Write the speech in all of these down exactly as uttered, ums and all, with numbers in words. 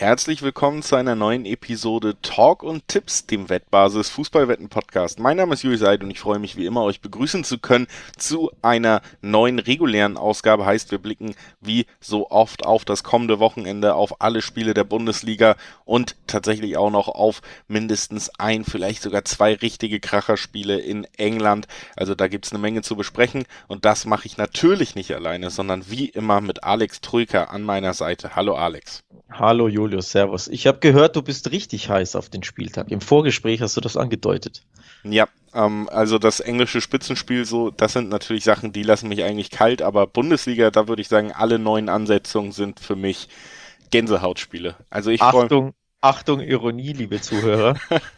Herzlich willkommen zu einer neuen Episode Talk und Tipps, dem Wettbasis Fußballwetten-Podcast. Mein Name ist Julius Eid und ich freue mich wie immer, euch begrüßen zu können zu einer neuen regulären Ausgabe. Heißt, wir blicken wie so oft auf das kommende Wochenende, auf alle Spiele der Bundesliga und tatsächlich auch noch auf mindestens ein, vielleicht sogar zwei richtige Kracherspiele in England. Also da gibt es eine Menge zu besprechen und das mache ich natürlich nicht alleine, sondern wie immer mit Alex Troika an meiner Seite. Hallo Alex. Hallo Julius, servus. Ich habe gehört, du bist richtig heiß auf den Spieltag. Im Vorgespräch hast du das angedeutet. Ja, ähm, also das englische Spitzenspiel, so, das sind natürlich Sachen, die lassen mich eigentlich kalt, aber Bundesliga, da würde ich sagen, alle neuen Ansetzungen sind für mich Gänsehautspiele. Also ich freue Achtung, Achtung, Ironie, liebe Zuhörer.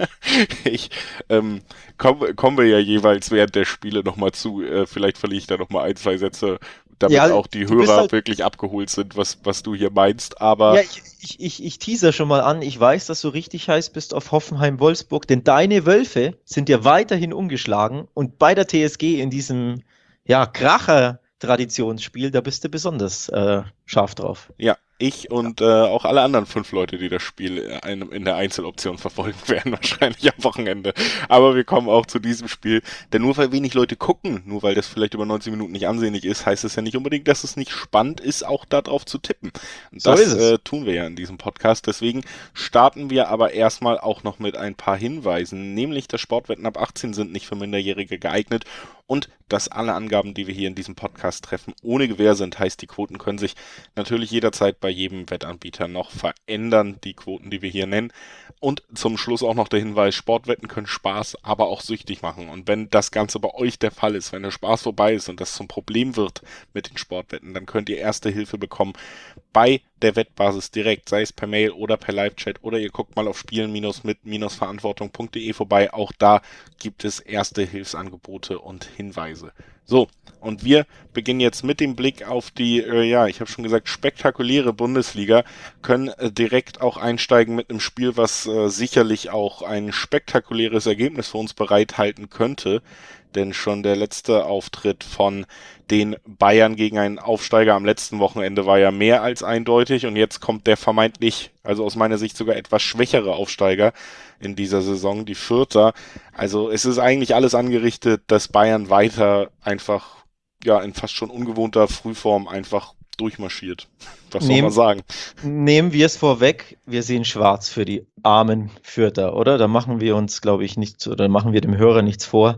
ich ähm, komm, kommen wir ja jeweils während der Spiele nochmal zu. Äh, vielleicht verliere ich da nochmal ein, zwei Sätze, damit Ja, auch die du bist Hörer halt, wirklich abgeholt sind, was, was du hier meinst. Aber ja, ich, ich, ich, ich teaser schon mal an. Ich weiß, dass du richtig heiß bist auf Hoffenheim-Wolfsburg, denn deine Wölfe sind ja weiterhin ungeschlagen und bei der T S G in diesem, ja, Kracher-Traditionsspiel, da bist du besonders äh, scharf drauf. ja, ich und äh, auch alle anderen fünf Leute, die das Spiel in, in der Einzeloption verfolgen werden, wahrscheinlich am Wochenende. Aber wir kommen auch zu diesem Spiel, denn nur weil wenig Leute gucken, nur weil das vielleicht über neunzig Minuten nicht ansehnlich ist, heißt es ja nicht unbedingt, dass es nicht spannend ist, auch darauf zu tippen. Und So das ist es. äh, tun wir ja in diesem Podcast. Deswegen starten wir aber erstmal auch noch mit ein paar Hinweisen, nämlich, dass Sportwetten ab achtzehn sind nicht für Minderjährige geeignet und dass alle Angaben, die wir hier in diesem Podcast treffen, ohne Gewähr sind. Heißt, die Quoten können sich natürlich jederzeit bei jedem Wettanbieter noch verändern, die Quoten, die wir hier nennen. Und zum Schluss auch noch der Hinweis, Sportwetten können Spaß, aber auch süchtig machen. Und wenn das Ganze bei euch der Fall ist, wenn der Spaß vorbei ist und das zum Problem wird mit den Sportwetten, dann könnt ihr erste Hilfe bekommen bei der Wettbasis direkt, sei es per Mail oder per Live-Chat oder ihr guckt mal auf spielen-mit-verantwortung punkt de vorbei. Auch da gibt es erste Hilfsangebote und Hinweise. So, und wir beginnen jetzt mit dem Blick auf die, äh, ja, ich habe schon gesagt, spektakuläre Bundesliga, können äh, direkt auch einsteigen mit einem Spiel, was äh, sicherlich auch ein spektakuläres Ergebnis für uns bereithalten könnte, denn schon der letzte Auftritt von den Bayern gegen einen Aufsteiger am letzten Wochenende war ja mehr als eindeutig und jetzt kommt der vermeintlich, also aus meiner Sicht sogar etwas schwächere Aufsteiger in dieser Saison, die Vierter. Also es ist eigentlich alles angerichtet, dass Bayern weiter einfach, ja, in fast schon ungewohnter Frühform einfach durchmarschiert. Was soll man Nehmen, sagen? nehmen wir es vorweg, wir sehen schwarz für die armen Fürther, oder? Da machen wir uns, glaube ich, nichts, oder machen wir dem Hörer nichts vor.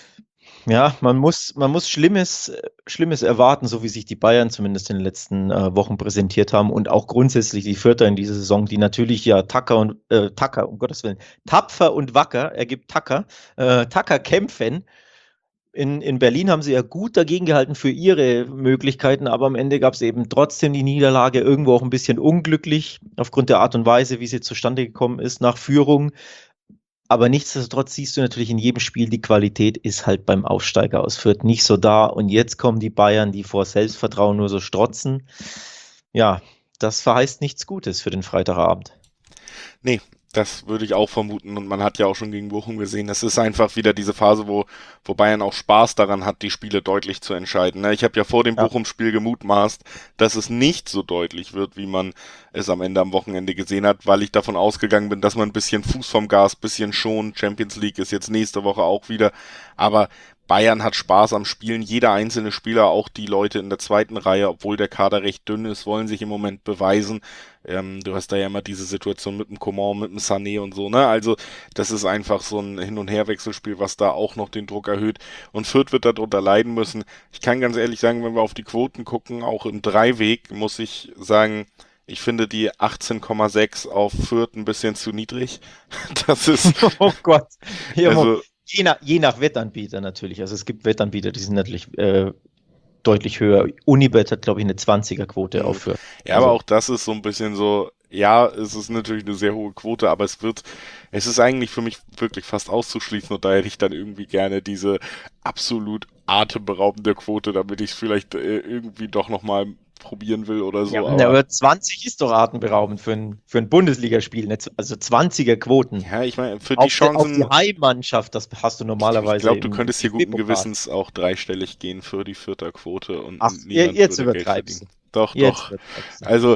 Ja, man muss, man muss Schlimmes, äh, Schlimmes erwarten, so wie sich die Bayern zumindest in den letzten äh, Wochen präsentiert haben und auch grundsätzlich die Vierter in dieser Saison, die natürlich ja Tacker und äh, Tacker, um Gottes Willen, tapfer und wacker, ergibt Tacker, äh, Tacker kämpfen. In, in Berlin haben sie ja gut dagegen gehalten für ihre Möglichkeiten, aber am Ende gab es eben trotzdem die Niederlage, irgendwo auch ein bisschen unglücklich, aufgrund der Art und Weise, wie sie zustande gekommen ist, nach Führung. Aber nichtsdestotrotz siehst du natürlich in jedem Spiel, die Qualität ist halt beim Aufsteiger aus Fürth nicht so da. Und jetzt kommen die Bayern, die vor Selbstvertrauen nur so strotzen. Ja, das verheißt nichts Gutes für den Freitagabend. Nee, das würde ich auch vermuten und man hat ja auch schon gegen Bochum gesehen, das ist einfach wieder diese Phase, wo, wo Bayern auch Spaß daran hat, die Spiele deutlich zu entscheiden. Ne? Ich habe ja vor dem Ja. Bochum-Spiel gemutmaßt, dass es nicht so deutlich wird, wie man es am Ende am Wochenende gesehen hat, weil ich davon ausgegangen bin, dass man ein bisschen Fuß vom Gas, bisschen schon, Champions League ist jetzt nächste Woche auch wieder, aber Bayern hat Spaß am Spielen, jeder einzelne Spieler, auch die Leute in der zweiten Reihe, obwohl der Kader recht dünn ist, wollen sich im Moment beweisen. Ähm, du hast da ja immer diese Situation mit dem Coman, mit dem Sané und so, ne? Also das ist einfach so ein Hin- und Herwechselspiel, was da auch noch den Druck erhöht. Und Fürth wird darunter leiden müssen. Ich kann ganz ehrlich sagen, wenn wir auf die Quoten gucken, auch im Dreiweg, muss ich sagen, ich finde die achtzehn Komma sechs auf Fürth ein bisschen zu niedrig. Das ist, Oh Gott. Ja, also je, nach, je nach Wettanbieter natürlich. Also es gibt Wettanbieter, die sind natürlich äh, deutlich höher. Unibet hat, glaube ich, eine zwanziger-Quote auf Fürth. ja, aber Also, auch das ist so ein bisschen so, ja, es ist natürlich eine sehr hohe Quote, aber es wird, es ist eigentlich für mich wirklich fast auszuschließen und da hätte ich dann irgendwie gerne diese absolut atemberaubende Quote, damit ich es vielleicht äh, irgendwie doch nochmal probieren will oder ja, so, na, aber aber zwanzig ist doch atemberaubend für ein, für ein Bundesligaspiel. Ne? Also zwanziger-Quoten. ja, ich meine, für die Auf, de, auf die Chancen, Heimmannschaft, das hast du ich, ich normalerweise glaube, du im könntest hier D F guten B-Pokal. Gewissens auch dreistellig gehen für die Vierter Quote und Ach, niemand jetzt würde Geld übertreibst verdienen. du. Doch, Jetzt doch. übertreibst du. Also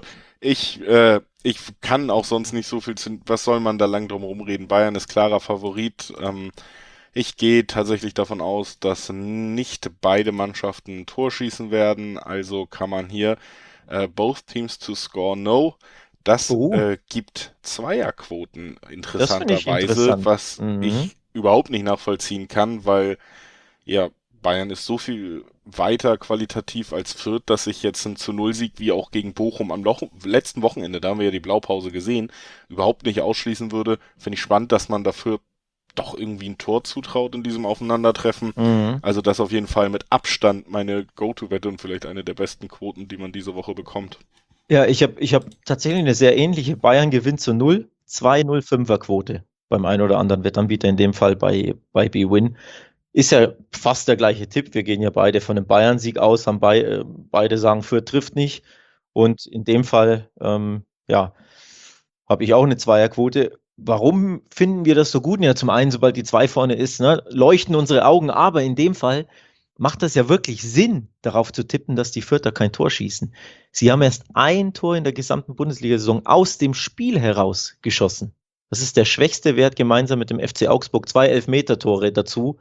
Ich, äh, ich kann auch sonst nicht so viel zu, was soll man da lang drum rumreden? Bayern ist klarer Favorit. Ähm, ich gehe tatsächlich davon aus, dass nicht beide Mannschaften ein Tor schießen werden. Also kann man hier äh, both teams to score no. Das Oh, äh, gibt Zweierquoten das finde ich interessanterweise, interessant. was Mhm. ich überhaupt nicht nachvollziehen kann, weil ja, Bayern ist so viel weiter qualitativ als Fürth, dass ich jetzt einen zu Null Sieg wie auch gegen Bochum am Loch letzten Wochenende, da haben wir ja die Blaupause gesehen, überhaupt nicht ausschließen würde. Finde ich spannend, dass man dafür doch irgendwie ein Tor zutraut in diesem Aufeinandertreffen. Mhm. Also das auf jeden Fall mit Abstand meine Go-To-Wette und vielleicht eine der besten Quoten, die man diese Woche bekommt. Ja, ich habe ich hab tatsächlich eine sehr ähnliche. Bayern gewinnt zu null, zwei Komma null fünfer Quote beim einen oder anderen Wettanbieter, in dem Fall bei, bei bwin. Ist ja fast der gleiche Tipp. Wir gehen ja beide von einem Bayern-Sieg aus, haben bei, äh, beide sagen, Fürth trifft nicht. Und in dem Fall, ähm, ja, habe ich auch eine Zweierquote. Warum finden wir das so gut? Ja, zum einen, sobald die zwei vorne ist, ne, leuchten unsere Augen, aber in dem Fall macht das ja wirklich Sinn, darauf zu tippen, dass die Fürther kein Tor schießen. Sie haben erst ein Tor in der gesamten Bundesliga-Saison aus dem Spiel heraus geschossen. Das ist der schwächste Wert gemeinsam mit dem F C Augsburg. Zwei Elfmeter-Tore dazu.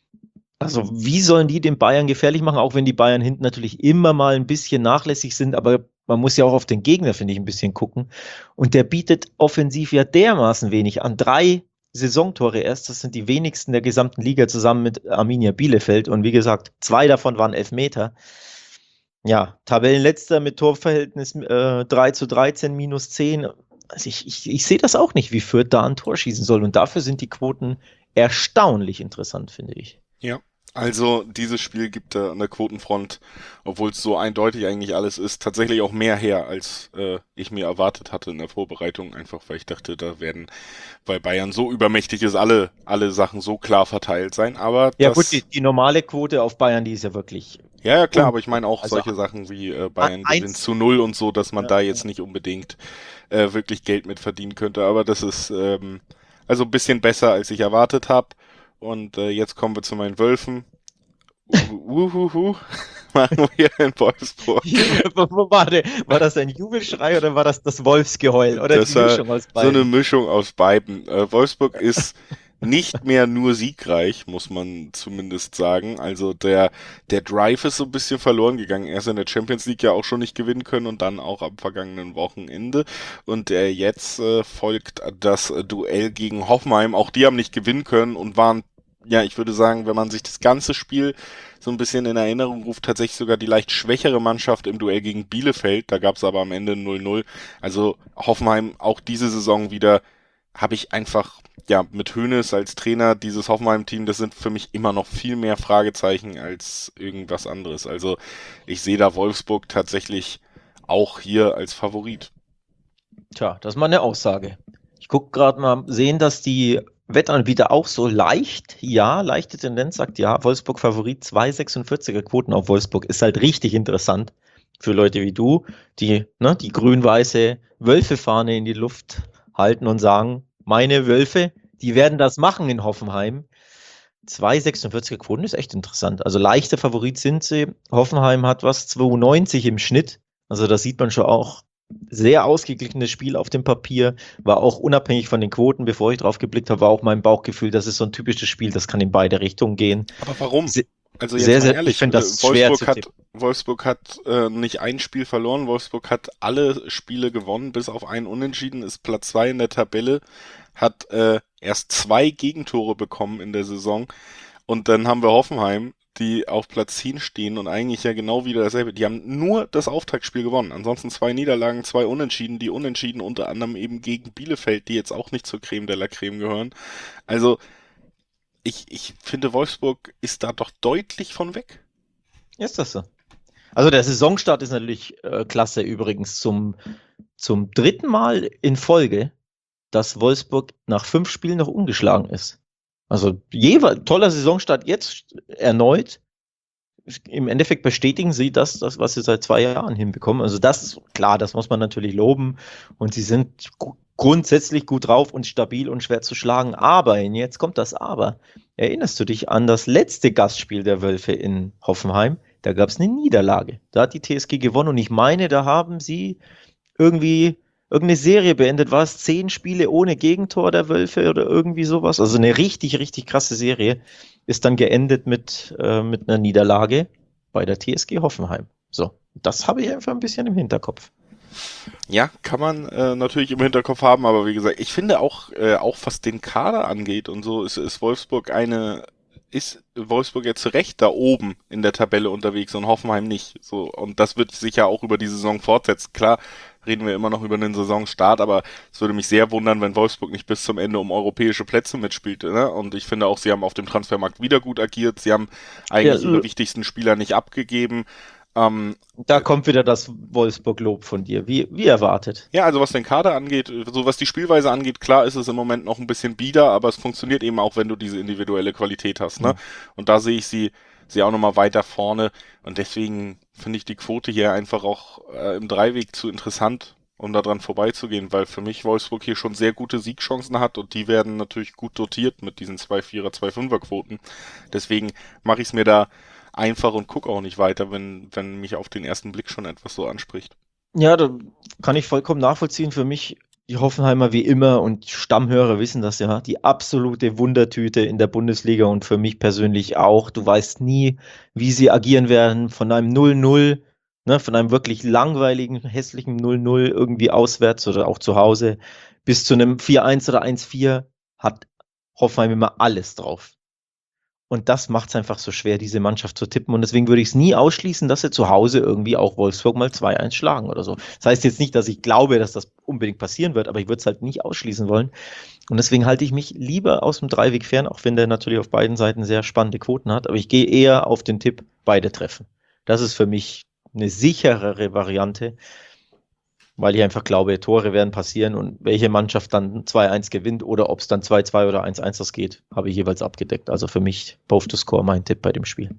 Also wie sollen die den Bayern gefährlich machen, auch wenn die Bayern hinten natürlich immer mal ein bisschen nachlässig sind, aber man muss ja auch auf den Gegner, finde ich, ein bisschen gucken. Und der bietet offensiv ja dermaßen wenig an. Drei Saisontore erst, das sind die wenigsten der gesamten Liga zusammen mit Arminia Bielefeld. Und wie gesagt, zwei davon waren Elfmeter. Ja, Tabellenletzter mit Torverhältnis äh, drei zu dreizehn, minus zehn. Also ich, ich, ich sehe das auch nicht, wie Fürth da ein Tor schießen soll. Und dafür sind die Quoten erstaunlich interessant, finde ich. Ja. Also dieses Spiel gibt da an der Quotenfront, obwohl es so eindeutig eigentlich alles ist, tatsächlich auch mehr her, als äh, ich mir erwartet hatte in der Vorbereitung, einfach weil ich dachte, da werden bei Bayern so übermächtig ist, alle, alle Sachen so klar verteilt sein. Aber Ja gut, die, das, die normale Quote auf Bayern, die ist ja wirklich ja, ja klar, aber ich meine unglaublich. auch Also solche Sachen wie äh, a- Bayern gewinnt eins, zu null und so, dass man ja, da ja. jetzt nicht unbedingt äh, wirklich Geld mit verdienen könnte. Aber das ist ähm, also ein bisschen besser, als ich erwartet habe. Und äh, jetzt kommen wir zu meinen Wölfen. Uhuhu, machen wir in Wolfsburg. Wo- wo War, der, war das ein Jubelschrei oder war das das Wolfsgeheul oder die Das war Mischung aus so eine beiden? Mischung aus beiden. Äh, Wolfsburg ist nicht mehr nur siegreich, muss man zumindest sagen. Also der, der Drive ist so ein bisschen verloren gegangen. Erst in der Champions League ja auch schon nicht gewinnen können und dann auch am vergangenen Wochenende. Und äh, jetzt äh, folgt das Duell gegen Hoffenheim. Auch die haben nicht gewinnen können und waren, ja, ich würde sagen, wenn man sich das ganze Spiel so ein bisschen in Erinnerung ruft, tatsächlich sogar die leicht schwächere Mannschaft im Duell gegen Bielefeld. Da gab es aber am Ende null null. Also Hoffenheim auch diese Saison wieder habe ich einfach, ja, mit Hoeneß als Trainer, dieses Hoffenheim-Team, das sind für mich immer noch viel mehr Fragezeichen als irgendwas anderes. Also ich sehe da Wolfsburg tatsächlich auch hier als Favorit. Tja, das ist mal eine Aussage. Ich gucke gerade mal, sehen, dass die Wettanbieter auch so leicht, ja, leichte Tendenz sagt, ja, Wolfsburg Favorit, zwei Komma sechsundvierziger Quoten auf Wolfsburg ist halt richtig interessant für Leute wie du, die ne, die grün-weiße Wölfe-Fahne in die Luft halten und sagen, meine Wölfe, die werden das machen in Hoffenheim. zwei Komma sechsundvierziger Quoten ist echt interessant. Also leichter Favorit sind sie. Hoffenheim hat was, zwei Komma neunzig im Schnitt. Also da sieht man schon auch sehr ausgeglichenes Spiel auf dem Papier. War auch unabhängig von den Quoten, bevor ich drauf geblickt habe, war auch mein Bauchgefühl, das ist so ein typisches Spiel, das kann in beide Richtungen gehen. Aber warum? Se Also jetzt sehr, mal sehr, ich ehrlich, finde äh, das schwer Wolfsburg zu hat, tippen. Wolfsburg hat äh, nicht ein Spiel verloren, Wolfsburg hat alle Spiele gewonnen, bis auf einen Unentschieden, ist Platz zwei in der Tabelle, hat äh, erst zwei Gegentore bekommen in der Saison und dann haben wir Hoffenheim, die auf Platz zehn stehen und eigentlich ja genau wieder dasselbe. Die haben nur das Auftaktspiel gewonnen, ansonsten zwei Niederlagen, zwei Unentschieden, die Unentschieden unter anderem eben gegen Bielefeld, die jetzt auch nicht zur Creme de la Creme gehören. Also ich, ich finde, Wolfsburg ist da doch deutlich von weg. Ist das so? Also der Saisonstart ist natürlich äh, klasse übrigens zum, zum dritten Mal in Folge, dass Wolfsburg nach fünf Spielen noch ungeschlagen ist. Also jeweils toller Saisonstart jetzt erneut. Im Endeffekt bestätigen sie das, das, was sie seit zwei Jahren hinbekommen. Also das ist klar, das muss man natürlich loben. Und sie sind gu- grundsätzlich gut drauf und stabil und schwer zu schlagen. Aber, und jetzt kommt das Aber. Erinnerst du dich an das letzte Gastspiel der Wölfe in Hoffenheim? Da gab es eine Niederlage. Da hat die T S G gewonnen und ich meine, da haben sie irgendwie irgendeine Serie beendet. War es zehn Spiele ohne Gegentor der Wölfe oder irgendwie sowas? Also eine richtig, richtig krasse Serie ist dann geendet mit, äh, mit einer Niederlage bei der T S G Hoffenheim. So, das habe ich einfach ein bisschen im Hinterkopf. Ja, kann man äh, natürlich im Hinterkopf haben, aber wie gesagt, ich finde auch, äh, auch was den Kader angeht und so, ist, ist Wolfsburg eine, ist Wolfsburg jetzt zu Recht da oben in der Tabelle unterwegs und Hoffenheim nicht. So, und das wird sich ja auch über die Saison fortsetzen. Klar, reden wir immer noch über den Saisonstart, aber es würde mich sehr wundern, wenn Wolfsburg nicht bis zum Ende um europäische Plätze mitspielt. Ne? Und ich finde auch, sie haben auf dem Transfermarkt wieder gut agiert. Sie haben Ja, eigentlich ihre wichtigsten Spieler nicht abgegeben. Ähm, da kommt wieder das Wolfsburg-Lob von dir, wie, wie erwartet. Ja, also was den Kader angeht, so was die Spielweise angeht, klar ist es im Moment noch ein bisschen bieder, aber es funktioniert eben auch, wenn du diese individuelle Qualität hast, ne? Mhm. Und da sehe ich sie, sie auch nochmal weiter vorne und deswegen finde ich die Quote hier einfach auch äh, im Dreiweg zu interessant, um da dran vorbeizugehen, weil für mich Wolfsburg hier schon sehr gute Siegchancen hat und die werden natürlich gut dotiert mit diesen zwei Vierer, zwei Fünfer Quoten. Deswegen mache ich es mir da einfach und gucke auch nicht weiter, wenn, wenn mich auf den ersten Blick schon etwas so anspricht. Ja, da kann ich vollkommen nachvollziehen. Für mich, die Hoffenheimer wie immer und Stammhörer wissen das ja, die absolute Wundertüte in der Bundesliga und für mich persönlich auch. Du weißt nie, wie sie agieren werden. Von einem null null, ne, von einem wirklich langweiligen, hässlichen null null irgendwie auswärts oder auch zu Hause bis zu einem vier eins oder eins vier hat Hoffenheim immer alles drauf. Und das macht es einfach so schwer, diese Mannschaft zu tippen. Und deswegen würde ich es nie ausschließen, dass sie zu Hause irgendwie auch Wolfsburg mal zwei eins schlagen oder so. Das heißt jetzt nicht, dass ich glaube, dass das unbedingt passieren wird, aber ich würde es halt nicht ausschließen wollen. Und deswegen halte ich mich lieber aus dem Dreiweg fern, auch wenn der natürlich auf beiden Seiten sehr spannende Quoten hat. Aber ich gehe eher auf den Tipp, beide treffen. Das ist für mich eine sicherere Variante, weil ich einfach glaube, Tore werden passieren und welche Mannschaft dann zwei eins gewinnt oder ob es dann zwei zwei oder eins eins das geht, habe ich jeweils abgedeckt. Also für mich both to score mein Tipp bei dem Spiel.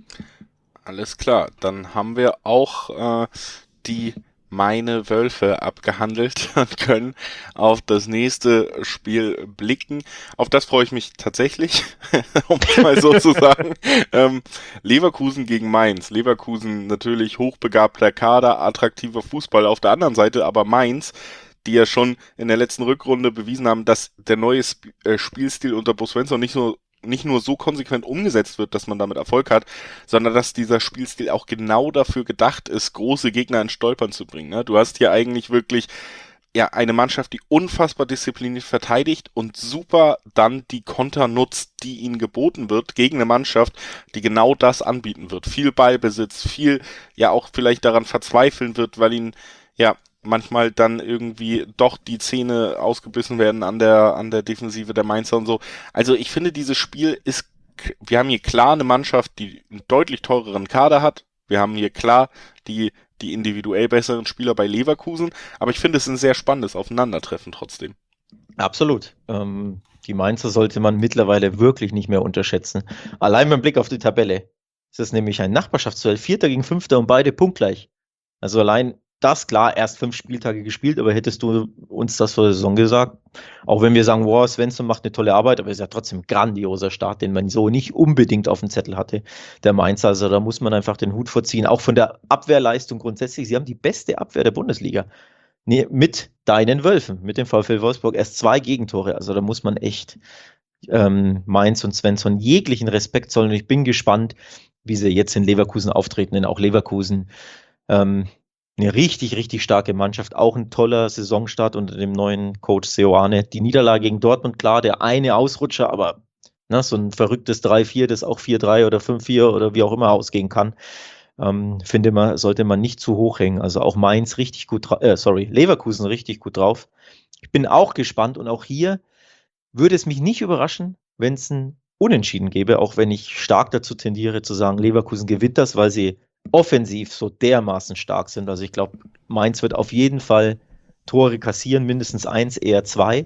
Alles klar, dann haben wir auch äh, die meine Wölfe abgehandelt und können auf das nächste Spiel blicken. Auf das freue ich mich tatsächlich, um es mal so zu sagen. Ähm, Leverkusen gegen Mainz. Leverkusen natürlich hochbegabter Kader, attraktiver Fußball auf der anderen Seite, aber Mainz, die ja schon in der letzten Rückrunde bewiesen haben, dass der neue Sp- äh, Spielstil unter Bo Svensson nicht nur nicht nur so konsequent umgesetzt wird, dass man damit Erfolg hat, sondern dass dieser Spielstil auch genau dafür gedacht ist, große Gegner ins Stolpern zu bringen. Ne? Du hast hier eigentlich wirklich ja eine Mannschaft, die unfassbar diszipliniert verteidigt und super dann die Konter nutzt, die ihnen geboten wird, gegen eine Mannschaft, die genau das anbieten wird. Viel Ballbesitz, viel ja auch vielleicht daran verzweifeln wird, weil ihnen ja manchmal dann irgendwie doch die Zähne ausgebissen werden an der an der Defensive der Mainzer und so. Also ich finde, dieses Spiel ist, wir haben hier klar eine Mannschaft, die einen deutlich teureren Kader hat. Wir haben hier klar die die individuell besseren Spieler bei Leverkusen, aber ich finde, es ist ein sehr spannendes Aufeinandertreffen trotzdem. Absolut. Ähm, die Mainzer sollte man mittlerweile wirklich nicht mehr unterschätzen. Allein beim Blick auf die Tabelle. Es ist nämlich ein Nachbarschaftsduell, Vierter gegen Fünfter und beide punktgleich. Also allein das, klar, erst fünf Spieltage gespielt, aber hättest du uns das vor der Saison gesagt, auch wenn wir sagen, wow, Svensson macht eine tolle Arbeit, aber es ist ja trotzdem ein grandioser Start, den man so nicht unbedingt auf dem Zettel hatte, der Mainzer. Also da muss man einfach den Hut vorziehen, auch von der Abwehrleistung grundsätzlich. Sie haben die beste Abwehr der Bundesliga. Nee, mit deinen Wölfen, mit dem VfL Wolfsburg erst zwei Gegentore. Also da muss man echt ähm, Mainz und Svensson jeglichen Respekt zollen. Und ich bin gespannt, wie sie jetzt in Leverkusen auftreten, denn auch Leverkusen ähm, eine richtig, richtig starke Mannschaft. Auch ein toller Saisonstart unter dem neuen Coach Seoane. Die Niederlage gegen Dortmund, klar, der eine Ausrutscher, aber ne, so ein verrücktes drei vier, das auch vier drei oder fünf vier oder wie auch immer ausgehen kann. Ähm, finde man, sollte man nicht zu hoch hängen. Also auch Mainz richtig gut drauf, äh, sorry, Leverkusen richtig gut drauf. Ich bin auch gespannt und auch hier würde es mich nicht überraschen, wenn es ein Unentschieden gäbe, auch wenn ich stark dazu tendiere zu sagen, Leverkusen gewinnt das, weil sie offensiv so dermaßen stark sind. Also ich glaube, Mainz wird auf jeden Fall Tore kassieren, mindestens eins, eher zwei.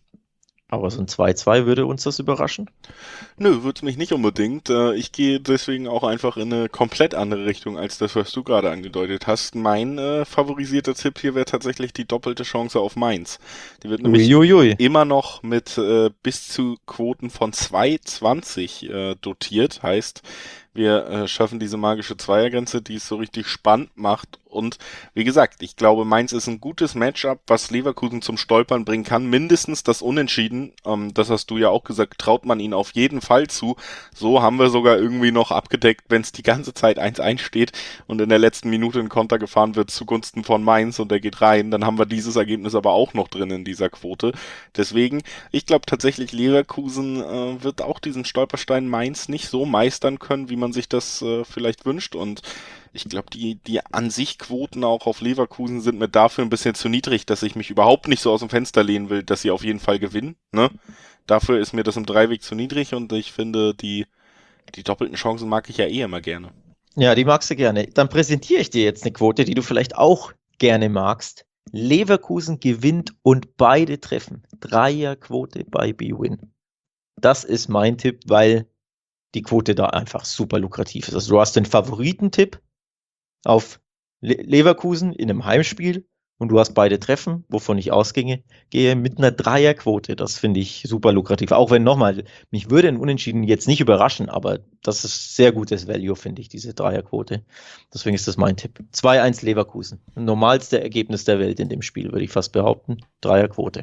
Aber so ein zwei zwei würde uns das überraschen? Nö, wird's mich nicht unbedingt. Äh, Ich gehe deswegen auch einfach in eine komplett andere Richtung als das, was du gerade angedeutet hast. Mein äh, favorisierter Tipp hier wäre tatsächlich die doppelte Chance auf Mainz. Die wird nämlich Uiuiui. immer noch mit äh, bis zu Quoten von zwei Komma zwanzig äh, dotiert. Heißt, wir äh, schaffen diese magische Zweiergrenze, die es so richtig spannend macht Und wie gesagt, ich glaube, Mainz ist ein gutes Matchup, was Leverkusen zum Stolpern bringen kann. Mindestens das Unentschieden, ähm, das hast du ja auch gesagt, traut man ihnen auf jeden Fall zu. So haben wir sogar irgendwie noch abgedeckt, wenn es die ganze Zeit eins eins steht und in der letzten Minute ein Konter gefahren wird zugunsten von Mainz und der geht rein, dann haben wir dieses Ergebnis aber auch noch drin in dieser Quote. Deswegen, ich glaube tatsächlich, Leverkusen äh, wird auch diesen Stolperstein Mainz nicht so meistern können, wie man sich das äh, vielleicht wünscht. Und ich glaube, die, die an sich Quoten auch auf Leverkusen sind mir dafür ein bisschen zu niedrig, dass ich mich überhaupt nicht so aus dem Fenster lehnen will, dass sie auf jeden Fall gewinnen. Ne? Dafür ist mir das im Dreiweg zu niedrig und ich finde, die, die doppelten Chancen mag ich ja eh immer gerne. Ja, die magst du gerne. Dann präsentiere ich dir jetzt eine Quote, die du vielleicht auch gerne magst. Leverkusen gewinnt und beide treffen. Dreierquote bei B-Win. Das ist mein Tipp, weil die Quote da einfach super lukrativ ist. Also du hast den Favoritentipp auf Le- Leverkusen in einem Heimspiel und du hast beide Treffen, wovon ich ausginge, gehe mit einer Dreierquote. Das finde ich super lukrativ. Auch wenn nochmal, mich würde ein Unentschieden jetzt nicht überraschen, aber das ist sehr gutes Value, finde ich, diese Dreierquote. Deswegen ist das mein Tipp. zwei eins Leverkusen. Normalste Ergebnis der Welt in dem Spiel, würde ich fast behaupten. Dreierquote.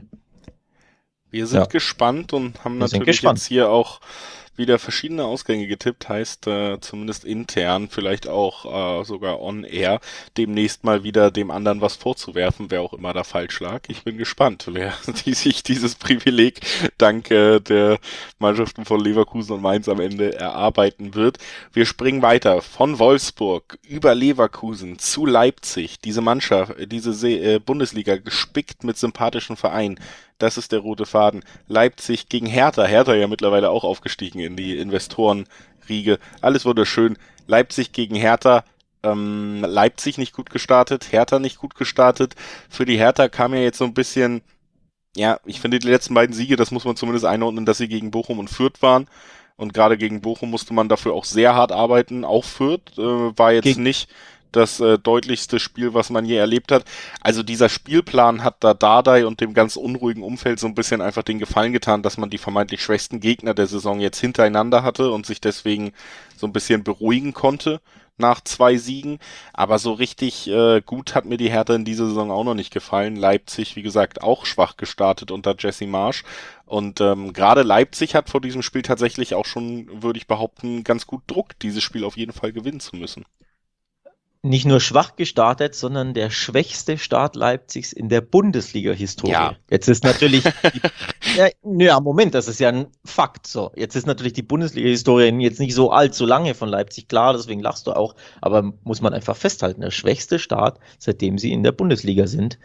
Wir sind Ja, gespannt und haben wir sind natürlich gespannt. jetzt hier auch wieder verschiedene Ausgänge getippt, heißt äh, zumindest intern, vielleicht auch äh, sogar on air, demnächst mal wieder dem anderen was vorzuwerfen, wer auch immer da falsch lag. Ich bin gespannt, wer die sich dieses Privileg dank äh, der Mannschaften von Leverkusen und Mainz am Ende erarbeiten wird. Wir springen weiter von Wolfsburg über Leverkusen zu Leipzig. Diese Mannschaft, diese Se äh, Bundesliga gespickt mit sympathischen Vereinen. Das ist der rote Faden. Leipzig gegen Hertha. Hertha ja mittlerweile auch aufgestiegen in die Investorenriege. Alles wunderschön. Leipzig gegen Hertha. Ähm, Leipzig nicht gut gestartet, Hertha nicht gut gestartet. Für die Hertha kam ja jetzt so ein bisschen, ja, ich finde die letzten beiden Siege, das muss man zumindest einordnen, dass sie gegen Bochum und Fürth waren. Und gerade gegen Bochum musste man dafür auch sehr hart arbeiten. Auch Fürth äh, war jetzt Gegen, nicht das äh, deutlichste Spiel, was man je erlebt hat. Also dieser Spielplan hat da Dardai und dem ganz unruhigen Umfeld so ein bisschen einfach den Gefallen getan, dass man die vermeintlich schwächsten Gegner der Saison jetzt hintereinander hatte und sich deswegen so ein bisschen beruhigen konnte nach zwei Siegen. Aber so richtig äh, gut hat mir die Hertha in dieser Saison auch noch nicht gefallen. Leipzig, wie gesagt, auch schwach gestartet unter Jesse Marsch. Und ähm, gerade Leipzig hat vor diesem Spiel tatsächlich auch schon, würde ich behaupten, ganz gut Druck, dieses Spiel auf jeden Fall gewinnen zu müssen. nicht nur schwach gestartet, sondern der schwächste Start Leipzigs in der Bundesliga-Historie. Ja. Jetzt ist natürlich, die, ja, ja, Moment, das ist ja ein Fakt. So, jetzt ist natürlich die Bundesliga-Historie jetzt nicht so allzu lange von Leipzig, klar, deswegen lachst du auch, aber muss man einfach festhalten, der schwächste Start, seitdem sie in der Bundesliga sind.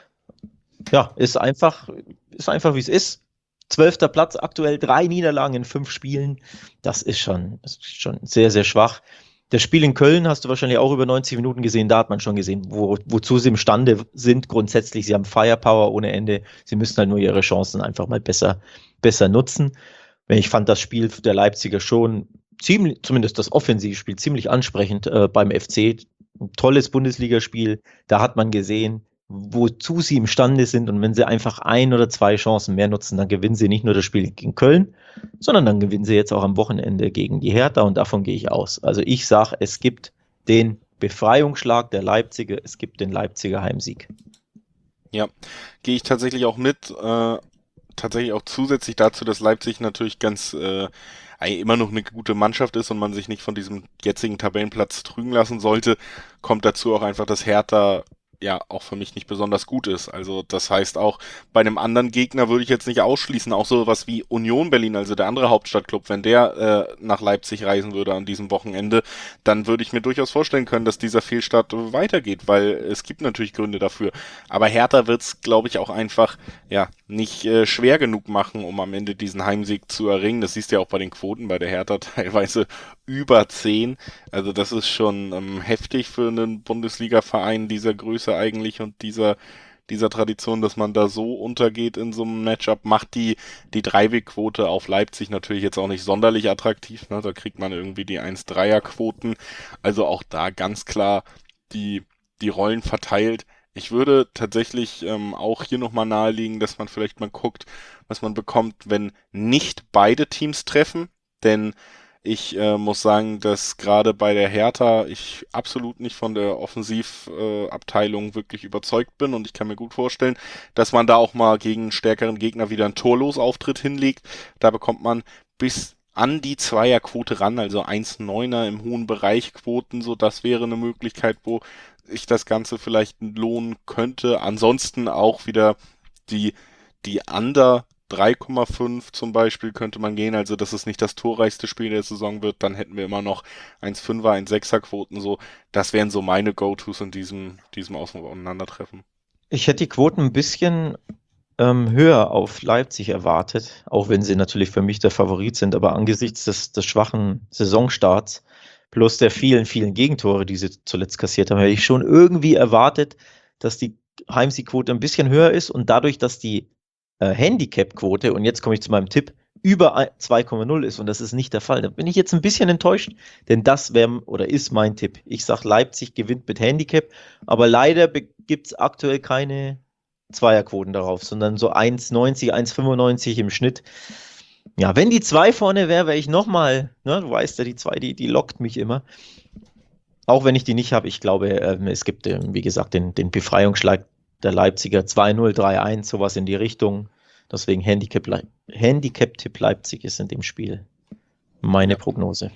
Ja, ist einfach, ist einfach wie es ist. Zwölfter Platz, aktuell drei Niederlagen in fünf Spielen. Das ist schon, das ist schon sehr, sehr schwach. Das Spiel in Köln hast du wahrscheinlich auch über neunzig Minuten gesehen. Da hat man schon gesehen, wo, wozu sie imstande sind. Grundsätzlich, sie haben Firepower ohne Ende. Sie müssen halt nur ihre Chancen einfach mal besser, besser nutzen. Ich fand das Spiel der Leipziger schon ziemlich, zumindest das Offensivspiel, ziemlich ansprechend äh, beim F C. Ein tolles Bundesligaspiel. Da hat man gesehen, wozu sie imstande sind. Und wenn sie einfach ein oder zwei Chancen mehr nutzen, dann gewinnen sie nicht nur das Spiel gegen Köln, sondern dann gewinnen sie jetzt auch am Wochenende gegen die Hertha und davon gehe ich aus. Also ich sage, es gibt den Befreiungsschlag der Leipziger, es gibt den Leipziger Heimsieg. Ja, gehe ich tatsächlich auch mit. Äh, tatsächlich auch zusätzlich dazu, dass Leipzig natürlich ganz äh, immer noch eine gute Mannschaft ist und man sich nicht von diesem jetzigen Tabellenplatz trügen lassen sollte, kommt dazu auch einfach, dass Hertha ja auch für mich nicht besonders gut ist. Also das heißt auch, bei einem anderen Gegner würde ich jetzt nicht ausschließen, auch sowas wie Union Berlin, also der andere Hauptstadtclub, wenn der äh, nach Leipzig reisen würde an diesem Wochenende, dann würde ich mir durchaus vorstellen können, dass dieser Fehlstart weitergeht, weil es gibt natürlich Gründe dafür. Aber Hertha wird es, glaube ich, auch einfach ja nicht äh, schwer genug machen, um am Ende diesen Heimsieg zu erringen. Das siehst du ja auch bei den Quoten bei der Hertha teilweise über zehn. Also das ist schon ähm, heftig für einen Bundesliga-Verein dieser Größe eigentlich und dieser dieser Tradition, dass man da so untergeht in so einem Matchup, macht die die Dreiwegquote auf Leipzig natürlich jetzt auch nicht sonderlich attraktiv. Ne? Da kriegt man irgendwie die eins Komma dreier Quoten. Also auch da ganz klar die die Rollen verteilt. Ich würde tatsächlich ähm, auch hier nochmal nahelegen, dass man vielleicht mal guckt, was man bekommt, wenn nicht beide Teams treffen. Denn Ich äh, muss sagen, dass gerade bei der Hertha ich absolut nicht von der Offensivabteilung äh, wirklich überzeugt bin und ich kann mir gut vorstellen, dass man da auch mal gegen einen stärkeren Gegner wieder einen Torlos-Auftritt hinlegt. Da bekommt man bis an die Zweierquote ran, also eins Komma neuner im hohen Bereich Quoten, so das wäre eine Möglichkeit, wo ich das Ganze vielleicht lohnen könnte. Ansonsten auch wieder die, die Under drei Komma fünf zum Beispiel könnte man gehen, also dass es nicht das torreichste Spiel der Saison wird, dann hätten wir immer noch eins Komma fünfer, eins Komma sechser Quoten so. Das wären so meine Go-Tos in diesem, diesem Aufeinandertreffen. Ich hätte die Quoten ein bisschen ähm, höher auf Leipzig erwartet, auch wenn sie natürlich für mich der Favorit sind, aber angesichts des, des schwachen Saisonstarts plus der vielen, vielen Gegentore, die sie zuletzt kassiert haben, hätte ich schon irgendwie erwartet, dass die Heimsiegquote ein bisschen höher ist und dadurch, dass die äh, Handicap-Quote, und jetzt komme ich zu meinem Tipp, über zwei Komma null ist und das ist nicht der Fall. Da bin ich jetzt ein bisschen enttäuscht, denn das wäre oder ist mein Tipp. Ich sage, Leipzig gewinnt mit Handicap, aber leider gibt es aktuell keine Zweierquoten darauf, sondern so eins Komma neunzig, eins Komma fünfundneunzig im Schnitt. Ja, wenn die zwei vorne wäre, wäre ich nochmal, ne, du weißt ja, die zwei, die, die lockt mich immer. Auch wenn ich die nicht habe, ich glaube, ähm, es gibt, ähm, wie gesagt, den, den Befreiungsschlag der Leipziger zwei null, drei eins, sowas in die Richtung. Deswegen Handicap, Handicap-Tipp Leipzig ist in dem Spiel meine ja. Prognose.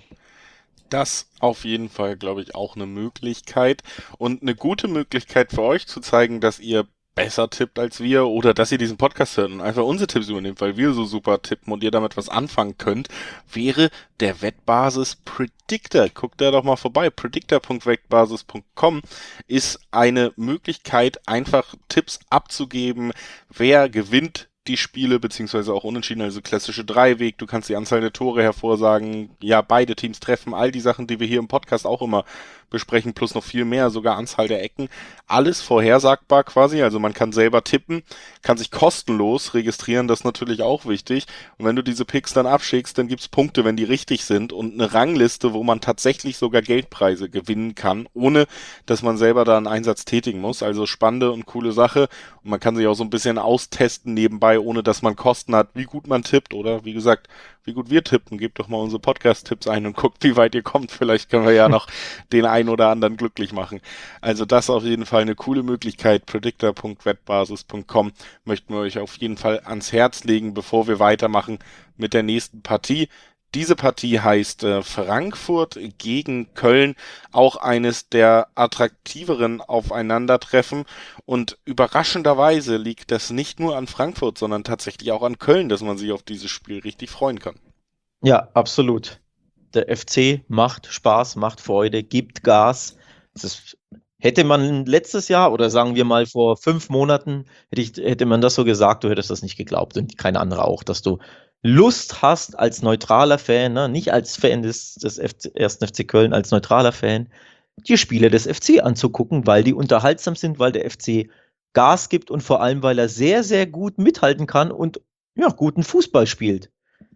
Das auf jeden Fall, glaube ich, auch eine Möglichkeit und eine gute Möglichkeit für euch zu zeigen, dass ihr besser tippt als wir oder dass ihr diesen Podcast hört und einfach unsere Tipps übernehmt, weil wir so super tippen und ihr damit was anfangen könnt, wäre der Wettbasis Predictor. Guckt da doch mal vorbei. predictor punkt wettbasis punkt com ist eine Möglichkeit, einfach Tipps abzugeben, wer gewinnt die Spiele, beziehungsweise auch unentschieden, also klassische Dreiweg, du kannst die Anzahl der Tore hervorsagen, ja, beide Teams treffen, all die Sachen, die wir hier im Podcast auch immer besprechen, plus noch viel mehr, sogar Anzahl der Ecken, alles vorhersagbar quasi, also man kann selber tippen, kann sich kostenlos registrieren, das ist natürlich auch wichtig, und wenn du diese Picks dann abschickst, dann gibt's Punkte, wenn die richtig sind und eine Rangliste, wo man tatsächlich sogar Geldpreise gewinnen kann, ohne dass man selber da einen Einsatz tätigen muss, also spannende und coole Sache und man kann sich auch so ein bisschen austesten nebenbei, ohne dass man Kosten hat, wie gut man tippt oder wie gesagt, wie gut wir tippen. Gebt doch mal unsere Podcast-Tipps ein und guckt, wie weit ihr kommt. Vielleicht können wir ja noch den einen oder anderen glücklich machen. Also das auf jeden Fall eine coole Möglichkeit. predictor punkt wettbasis punkt com möchten wir euch auf jeden Fall ans Herz legen, bevor wir weitermachen mit der nächsten Partie. Diese Partie heißt äh, Frankfurt gegen Köln, auch eines der attraktiveren Aufeinandertreffen und überraschenderweise liegt das nicht nur an Frankfurt, sondern tatsächlich auch an Köln, dass man sich auf dieses Spiel richtig freuen kann. Ja, absolut. Der F C macht Spaß, macht Freude, gibt Gas. Das ist, hätte man letztes Jahr oder sagen wir mal vor fünf Monaten, hätte, ich, hätte man das so gesagt, du hättest das nicht geglaubt und kein anderer auch, dass du Lust hast als neutraler Fan, ne, nicht als Fan des, des ersten F C Köln, als neutraler Fan, die Spiele des F C anzugucken, weil die unterhaltsam sind, weil der F C Gas gibt und vor allem, weil er sehr, sehr gut mithalten kann und ja, guten Fußball spielt.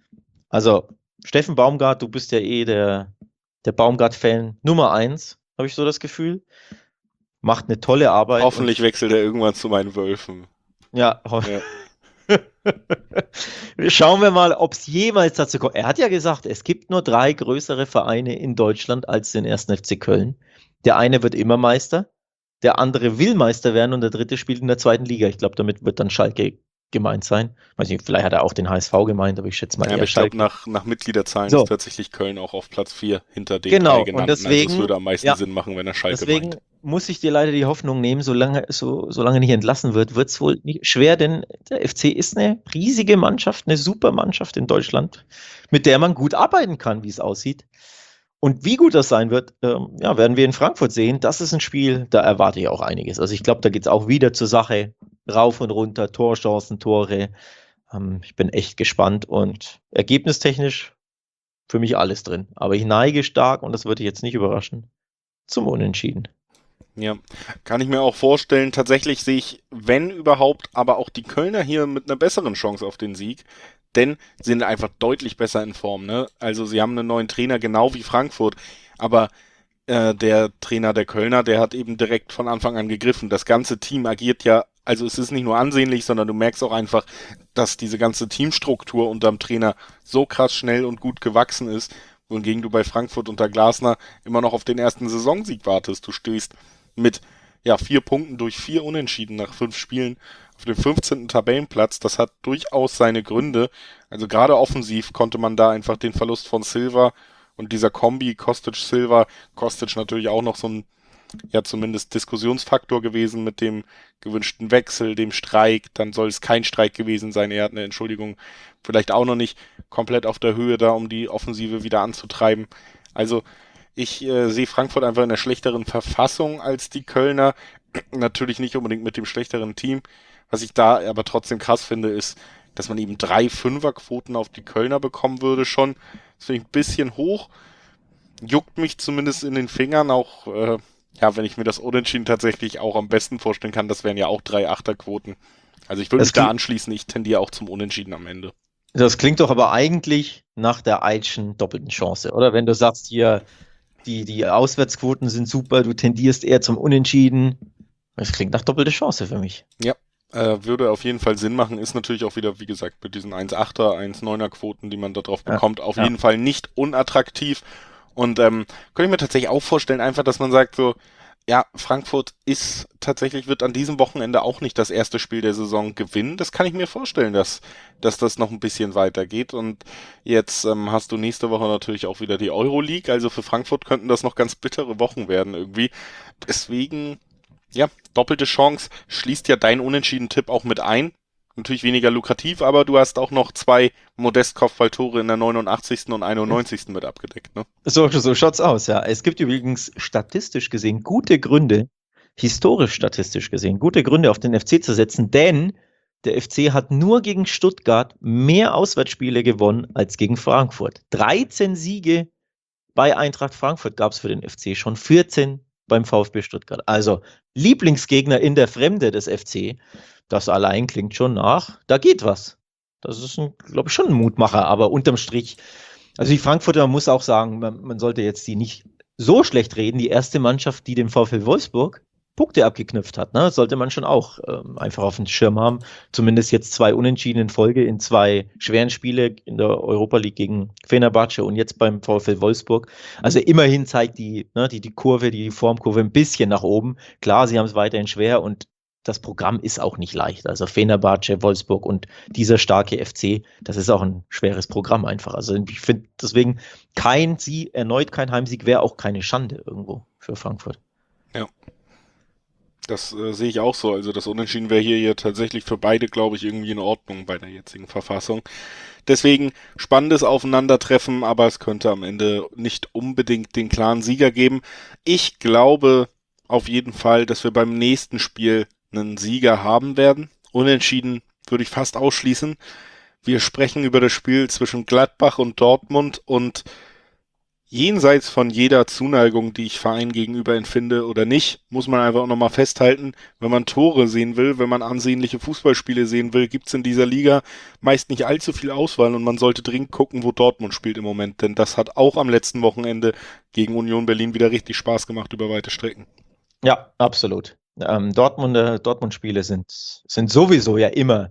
Also, Steffen Baumgart, du bist ja eh der, der Baumgart-Fan Nummer eins, habe ich so das Gefühl. Macht eine tolle Arbeit. Hoffentlich wechselt er irgendwann zu meinen Wölfen. Ja, ja. Schauen wir mal, ob es jemals dazu kommt. Er hat ja gesagt, es gibt nur drei größere Vereine in Deutschland als den ersten F C Köln. Der eine wird immer Meister, der andere will Meister werden und der dritte spielt in der zweiten Liga. Ich glaube, damit wird dann Schalke gemeint sein. Weiß nicht, vielleicht hat er auch den H S V gemeint, aber ich schätze mal ja, eher aber ich glaube, nach, nach Mitgliederzahlen so. Ist tatsächlich Köln auch auf Platz vier hinter den genau. drei genannten. Und deswegen, also es würde am meisten ja, Sinn machen, wenn er Schalke deswegen meint. Muss ich dir leider die Hoffnung nehmen, solange, so, solange nicht entlassen wird, wird es wohl nicht schwer, denn der F C ist eine riesige Mannschaft, eine super Mannschaft in Deutschland, mit der man gut arbeiten kann, wie es aussieht. Und wie gut das sein wird, ähm, ja, werden wir in Frankfurt sehen. Das ist ein Spiel, da erwarte ich auch einiges. Also ich glaube, da geht es auch wieder zur Sache, rauf und runter, Torchancen, Tore. Ähm, ich bin echt gespannt und ergebnistechnisch für mich alles drin. Aber ich neige stark, und das würde ich jetzt nicht überraschen, zum Unentschieden. Ja, kann ich mir auch vorstellen. Tatsächlich sehe ich, wenn überhaupt, aber auch die Kölner hier mit einer besseren Chance auf den Sieg, denn sie sind einfach deutlich besser in Form, ne? Also sie haben einen neuen Trainer, genau wie Frankfurt, aber äh, der Trainer der Kölner, der hat eben direkt von Anfang an gegriffen. Das ganze Team agiert ja, also es ist nicht nur ansehnlich, sondern du merkst auch einfach, dass diese ganze Teamstruktur unterm Trainer so krass schnell und gut gewachsen ist, wohingegen du bei Frankfurt unter Glasner immer noch auf den ersten Saisonsieg wartest. Du stehst mit ja, vier Punkten durch vier Unentschieden nach fünf Spielen auf dem fünfzehnten Tabellenplatz. Das hat durchaus seine Gründe. Also gerade offensiv konnte man da einfach den Verlust von Silva und dieser Kombi Kostic-Silva, Kostic natürlich auch noch so ein, ja zumindest Diskussionsfaktor gewesen mit dem gewünschten Wechsel, dem Streik, dann soll es kein Streik gewesen sein, er hat eine Entschuldigung vielleicht auch noch nicht komplett auf der Höhe da, um die Offensive wieder anzutreiben. Also ich äh, sehe Frankfurt einfach in einer schlechteren Verfassung als die Kölner, natürlich nicht unbedingt mit dem schlechteren Team. Was ich da aber trotzdem krass finde, ist, dass man eben drei Fünferquoten auf die Kölner bekommen würde schon. Das finde ich ein bisschen hoch. Juckt mich zumindest in den Fingern, auch äh, ja, wenn ich mir das Unentschieden tatsächlich auch am besten vorstellen kann, das wären ja auch drei Achterquoten. Also ich würde mich da anschließen, ich tendiere auch zum Unentschieden am Ende. Das klingt doch aber eigentlich nach der Eitschen doppelten Chance, oder? Wenn du sagst, hier, die, die Auswärtsquoten sind super, du tendierst eher zum Unentschieden. Das klingt nach doppelte Chance für mich. Ja, äh, würde auf jeden Fall Sinn machen. Ist natürlich auch wieder, wie gesagt, mit diesen eins Komma achter, eins Komma neuner Quoten, die man da drauf bekommt, ja, auf ja. jeden Fall nicht unattraktiv. Und ähm, könnte ich mir tatsächlich auch vorstellen, einfach, dass man sagt so, ja, Frankfurt ist tatsächlich, wird an diesem Wochenende auch nicht das erste Spiel der Saison gewinnen. Das kann ich mir vorstellen, dass, dass das noch ein bisschen weitergeht. Und jetzt ähm, hast du nächste Woche natürlich auch wieder die Euroleague. Also für Frankfurt könnten das noch ganz bittere Wochen werden irgendwie. Deswegen, ja, doppelte Chance, schließt ja dein Unentschieden-Tipp auch mit ein. Natürlich weniger lukrativ, aber du hast auch noch zwei Modest-Kopfballtore in der neunundachtzigsten und einundneunzigsten mit abgedeckt, ne? So, so schaut's aus, ja. Es gibt übrigens statistisch gesehen gute Gründe, historisch statistisch gesehen, gute Gründe auf den F C zu setzen, denn der F C hat nur gegen Stuttgart mehr Auswärtsspiele gewonnen als gegen Frankfurt. dreizehn Siege bei Eintracht Frankfurt gab's für den F C, schon vierzehn beim VfB Stuttgart. Also Lieblingsgegner in der Fremde des F C. Das allein klingt schon nach, da geht was. Das ist, glaube ich, schon ein Mutmacher, aber unterm Strich, also die Frankfurter, man muss auch sagen, man, man sollte jetzt die nicht so schlecht reden. Die erste Mannschaft, die dem VfL Wolfsburg Punkte abgeknüpft hat, ne, sollte man schon auch ähm, einfach auf dem Schirm haben. Zumindest jetzt zwei Unentschieden in Folge in zwei schweren Spiele in der Europa League gegen Fenerbahce und jetzt beim VfL Wolfsburg. Also immerhin zeigt die, ne, die, die Kurve, die Formkurve ein bisschen nach oben. Klar, sie haben es weiterhin schwer und das Programm ist auch nicht leicht. Also Fenerbahce, Wolfsburg und dieser starke F C, das ist auch ein schweres Programm einfach. Also ich finde deswegen kein Sieg, erneut kein Heimsieg wäre auch keine Schande irgendwo für Frankfurt. Ja, das äh, sehe ich auch so. Also das Unentschieden wäre hier, hier tatsächlich für beide, glaube ich, irgendwie in Ordnung bei der jetzigen Verfassung. Deswegen spannendes Aufeinandertreffen, aber es könnte am Ende nicht unbedingt den klaren Sieger geben. Ich glaube auf jeden Fall, dass wir beim nächsten Spiel einen Sieger haben werden. Unentschieden würde ich fast ausschließen. Wir sprechen über das Spiel zwischen Gladbach und Dortmund und jenseits von jeder Zuneigung, die ich Verein gegenüber empfinde oder nicht, muss man einfach auch nochmal festhalten, wenn man Tore sehen will, wenn man ansehnliche Fußballspiele sehen will, gibt's in dieser Liga meist nicht allzu viel Auswahl und man sollte dringend gucken, wo Dortmund spielt im Moment, denn das hat auch am letzten Wochenende gegen Union Berlin wieder richtig Spaß gemacht über weite Strecken. Ja, absolut. Ähm, Dortmunder, Dortmund-Spiele sind, sind sowieso ja immer,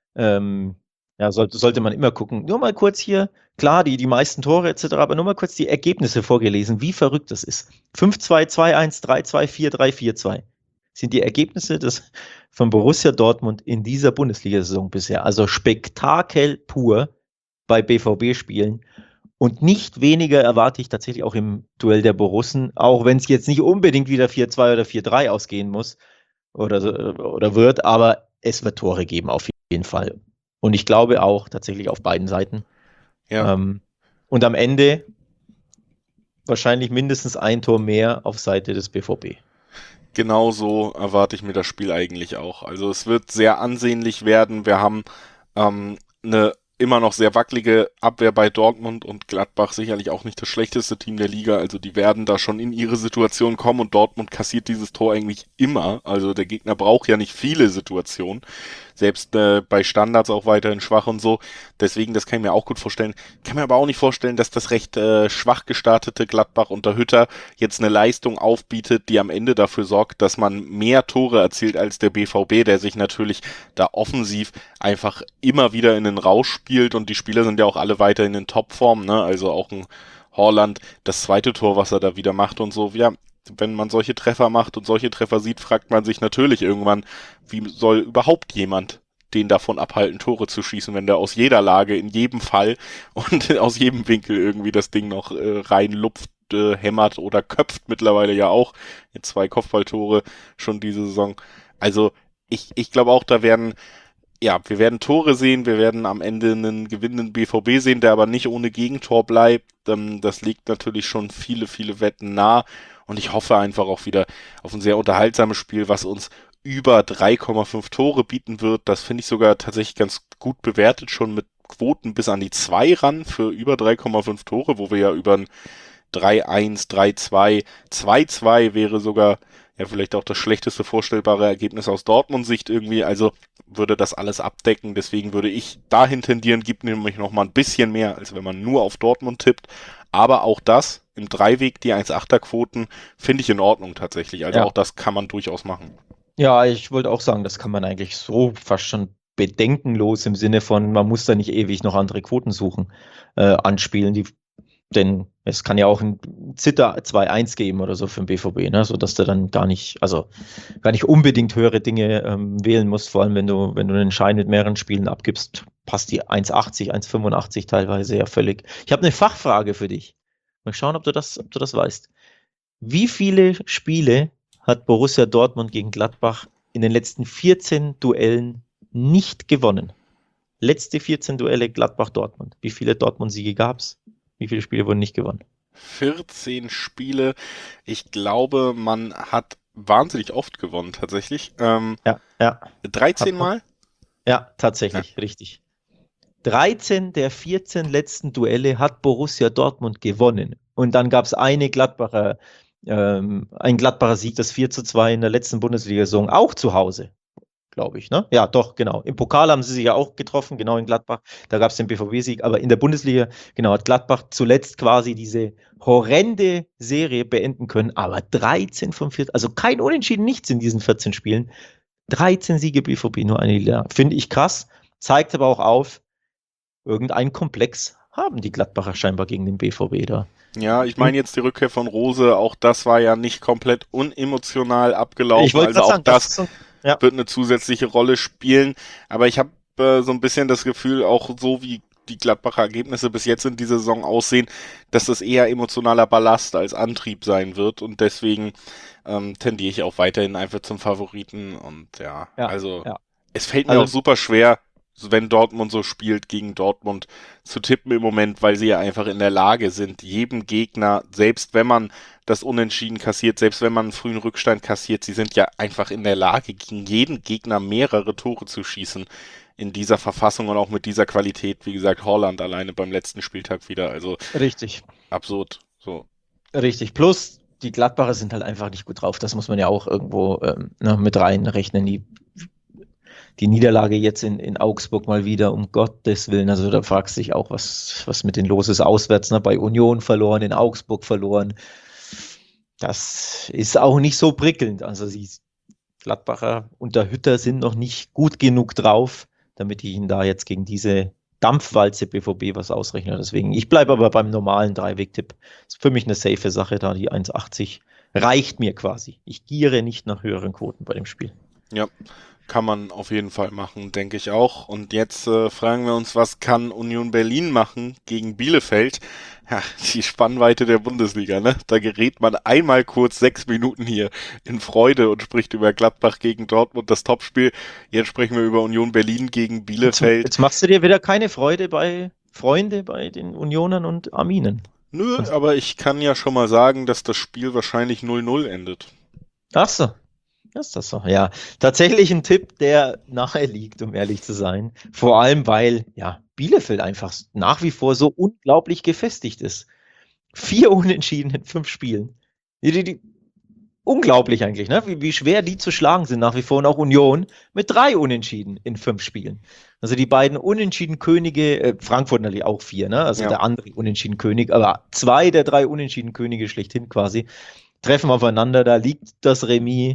ähm, ja, sollte, sollte man immer gucken. Nur mal kurz hier, klar, die, die meisten Tore et cetera, aber nur mal kurz die Ergebnisse vorgelesen, wie verrückt das ist. fünf zwei, zwei eins, drei zwei, vier drei, vier zwei sind die Ergebnisse des, von Borussia Dortmund in dieser Bundesliga-Saison bisher. Also Spektakel pur bei B V B-Spielen. Und nicht weniger erwarte ich tatsächlich auch im Duell der Borussen, auch wenn es jetzt nicht unbedingt wieder vier zwei oder vier drei ausgehen muss oder, oder wird, aber es wird Tore geben auf jeden Fall. Und ich glaube auch tatsächlich auf beiden Seiten. Ja. Ähm, und am Ende wahrscheinlich mindestens ein Tor mehr auf Seite des B V B. Genau so erwarte ich mir das Spiel eigentlich auch. Also es wird sehr ansehnlich werden. Wir haben ähm, eine immer noch sehr wackelige Abwehr bei Dortmund und Gladbach sicherlich auch nicht das schlechteste Team der Liga, also die werden da schon in ihre Situation kommen und Dortmund kassiert dieses Tor eigentlich immer, also der Gegner braucht ja nicht viele Situationen, selbst äh, bei Standards auch weiterhin schwach und so, deswegen, das kann ich mir auch gut vorstellen, kann mir aber auch nicht vorstellen, dass das recht äh, schwach gestartete Gladbach unter Hütter jetzt eine Leistung aufbietet, die am Ende dafür sorgt, dass man mehr Tore erzielt als der B V B, der sich natürlich da offensiv einfach immer wieder in den Rausch spielt und die Spieler sind ja auch alle weiterhin in Topform, ne? Also auch ein Haaland, das zweite Tor, was er da wieder macht und so, ja, wenn man solche Treffer macht und solche Treffer sieht, fragt man sich natürlich irgendwann, wie soll überhaupt jemand den davon abhalten, Tore zu schießen, wenn der aus jeder Lage, in jedem Fall und aus jedem Winkel irgendwie das Ding noch äh, reinlupft, äh, hämmert oder köpft mittlerweile ja auch. In zwei Kopfballtore schon diese Saison. Also ich, ich glaube auch, da werden, ja, wir werden Tore sehen, wir werden am Ende einen gewinnenden B V B sehen, der aber nicht ohne Gegentor bleibt. Ähm, das liegt natürlich schon viele, viele Wetten nah und ich hoffe einfach auch wieder auf ein sehr unterhaltsames Spiel, was uns über drei Komma fünf Tore bieten wird. Das finde ich sogar tatsächlich ganz gut bewertet, schon mit Quoten bis an die zwei ran für über drei Komma fünf Tore, wo wir ja über ein drei eins, drei zwei, zwei zwei wäre sogar ja vielleicht auch das schlechteste vorstellbare Ergebnis aus Dortmund-Sicht irgendwie, also würde das alles abdecken, deswegen würde ich dahin tendieren, gibt nämlich noch mal ein bisschen mehr, als wenn man nur auf Dortmund tippt, aber auch das im Dreiweg, die eins Komma achter Quoten, finde ich in Ordnung tatsächlich, also Ja. auch das kann man durchaus machen. Ja, ich wollte auch sagen, das kann man eigentlich so fast schon bedenkenlos im Sinne von, man muss da nicht ewig noch andere Quoten suchen, äh, anspielen, die, denn es kann ja auch ein Zitter zwei eins geben oder so für den B V B, ne, sodass du dann gar nicht, also gar nicht unbedingt höhere Dinge ähm, wählen musst, vor allem wenn du, wenn du einen Schein mit mehreren Spielen abgibst, passt die eins achtzig, eins fünfundachtzig teilweise ja völlig. Ich habe eine Fachfrage für dich. Mal schauen, ob du das, ob du das weißt. Wie viele Spiele hat Borussia Dortmund gegen Gladbach in den letzten vierzehn Duellen nicht gewonnen? Letzte vierzehn Duelle Gladbach-Dortmund. Wie viele Dortmund-Siege gab es? Wie viele Spiele wurden nicht gewonnen? vierzehn Spiele. Ich glaube, man hat wahnsinnig oft gewonnen, tatsächlich. Ähm, Ja, ja. dreizehn Mal? Ja, tatsächlich, ja. Richtig. dreizehn der vierzehn letzten Duelle hat Borussia Dortmund gewonnen. Und dann gab es eine Gladbacher, ähm, ein Gladbacher Sieg, das vier zu zwei in der letzten Bundesliga-Saison, auch zu Hause, glaube ich, ne? Ja, doch, genau. Im Pokal haben sie sich ja auch getroffen, genau in Gladbach. Da gab es den B V B-Sieg, aber in der Bundesliga, genau, hat Gladbach zuletzt quasi diese horrende Serie beenden können. Aber dreizehn von vierzehn, also kein Unentschieden, nichts in diesen vierzehn Spielen. dreizehn Siege B V B, nur eine Niederlage. Finde ich krass, zeigt aber auch auf, irgendein Komplex haben die Gladbacher scheinbar gegen den B V B da. Ja, ich meine jetzt die Rückkehr von Rose, auch das war ja nicht komplett unemotional abgelaufen. Ich wollte also auch sagen, das, das so, ja. wird eine zusätzliche Rolle spielen. Aber ich habe äh, so ein bisschen das Gefühl, auch so wie die Gladbacher Ergebnisse bis jetzt in dieser Saison aussehen, dass das eher emotionaler Ballast als Antrieb sein wird. Und deswegen ähm, tendiere ich auch weiterhin einfach zum Favoriten. Und ja, ja also ja. es fällt mir also, auch super schwer, wenn Dortmund so spielt, gegen Dortmund zu tippen im Moment, weil sie ja einfach in der Lage sind, jedem Gegner, selbst wenn man das Unentschieden kassiert, selbst wenn man einen frühen Rückstand kassiert, sie sind ja einfach in der Lage, gegen jeden Gegner mehrere Tore zu schießen in dieser Verfassung und auch mit dieser Qualität. Wie gesagt, Haaland alleine beim letzten Spieltag wieder, also richtig. Absurd. So. Richtig, plus die Gladbacher sind halt einfach nicht gut drauf, das muss man ja auch irgendwo ähm, ne, mit reinrechnen, die Die Niederlage jetzt in, in Augsburg mal wieder, um Gottes Willen. Also da fragst du dich auch, was, was mit den los ist auswärts. Ne? Bei Union verloren, in Augsburg verloren. Das ist auch nicht so prickelnd. Also die Gladbacher unter Hütter sind noch nicht gut genug drauf, damit ich ihnen da jetzt gegen diese Dampfwalze B V B was ausrechne. Deswegen, ich bleibe aber beim normalen Dreiweg-Tipp. Ist für mich eine safe Sache da, die eins achtzig reicht mir quasi. Ich giere nicht nach höheren Quoten bei dem Spiel. Ja. Kann man auf jeden Fall machen, denke ich auch. Und jetzt äh, fragen wir uns, was kann Union Berlin machen gegen Bielefeld? Ja, die Spannweite der Bundesliga, ne? Da gerät man einmal kurz sechs Minuten hier in Freude und spricht über Gladbach gegen Dortmund, das Topspiel. Jetzt sprechen wir über Union Berlin gegen Bielefeld. Jetzt, jetzt machst du dir wieder keine Freude bei Freunde, bei den Unionern und Arminen. Nö, aber ich kann ja schon mal sagen, dass das Spiel wahrscheinlich null null endet. Ach so. Ist das so? Ja, tatsächlich ein Tipp, der nahe liegt, um ehrlich zu sein. Vor allem, weil ja Bielefeld einfach nach wie vor so unglaublich gefestigt ist. Vier Unentschieden in fünf Spielen. Die, die, die, unglaublich eigentlich, ne? Wie, wie schwer die zu schlagen sind nach wie vor. Und auch Union mit drei Unentschieden in fünf Spielen. Also die beiden Unentschieden-Könige, äh, Frankfurt natürlich auch vier, ne? Also ja. Der andere Unentschieden-König, aber zwei der drei Unentschieden-Könige schlechthin quasi, treffen aufeinander. Da liegt das Remis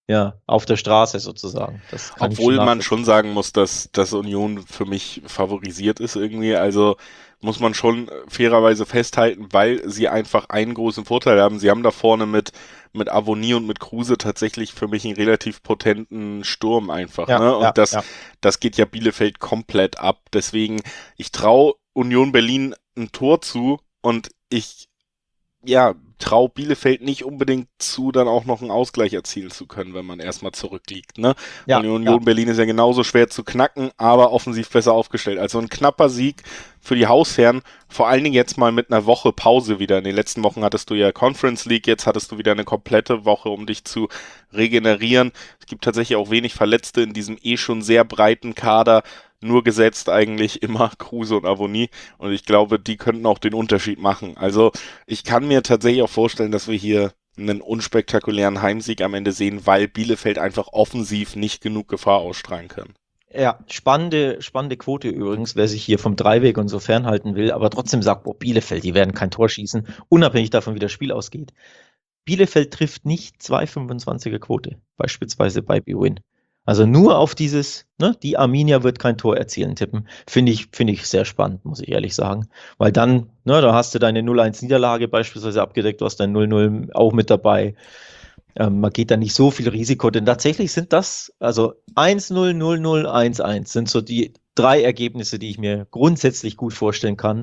ja, auf der Straße sozusagen. Das kann ich schon Obwohl man nachvollziehen. schon sagen muss, dass, dass Union für mich favorisiert ist irgendwie. Also muss man schon fairerweise festhalten, weil sie einfach einen großen Vorteil haben. Sie haben da vorne mit, mit Avoni und mit Kruse tatsächlich für mich einen relativ potenten Sturm einfach, Ja, ne? ja, Und das, ja. das geht ja Bielefeld komplett ab. Deswegen, ich traue Union Berlin ein Tor zu und ich ja, traut Bielefeld nicht unbedingt zu, dann auch noch einen Ausgleich erzielen zu können, wenn man erstmal zurückliegt, ne? Weil Ja, die ja. Union Berlin ist ja genauso schwer zu knacken, aber offensiv besser aufgestellt. Also ein knapper Sieg für die Hausherren, vor allen Dingen jetzt mal mit einer Woche Pause wieder. In den letzten Wochen hattest du ja Conference League, jetzt hattest du wieder eine komplette Woche, um dich zu regenerieren. Es gibt tatsächlich auch wenig Verletzte in diesem eh schon sehr breiten Kader, nur gesetzt eigentlich immer Kruse und Avoni. Und ich glaube, die könnten auch den Unterschied machen. Also ich kann mir tatsächlich auch vorstellen, dass wir hier einen unspektakulären Heimsieg am Ende sehen, weil Bielefeld einfach offensiv nicht genug Gefahr ausstrahlen kann. Ja, spannende, spannende Quote übrigens, wer sich hier vom Dreiweg und so fernhalten will, aber trotzdem sagt, boah, Bielefeld, die werden kein Tor schießen, unabhängig davon, wie das Spiel ausgeht. Bielefeld trifft nicht zwei Komma fünfundzwanziger Quote, beispielsweise bei B-Win. Also nur auf dieses, ne, die Arminia wird kein Tor erzielen tippen, finde ich, finde ich sehr spannend, muss ich ehrlich sagen. Weil dann, ne, da hast du deine null eins Niederlage beispielsweise abgedeckt, du hast dein null null auch mit dabei. Ähm, man geht da nicht so viel Risiko, denn tatsächlich sind das, also eins null, null null, eins eins sind so die drei Ergebnisse, die ich mir grundsätzlich gut vorstellen kann.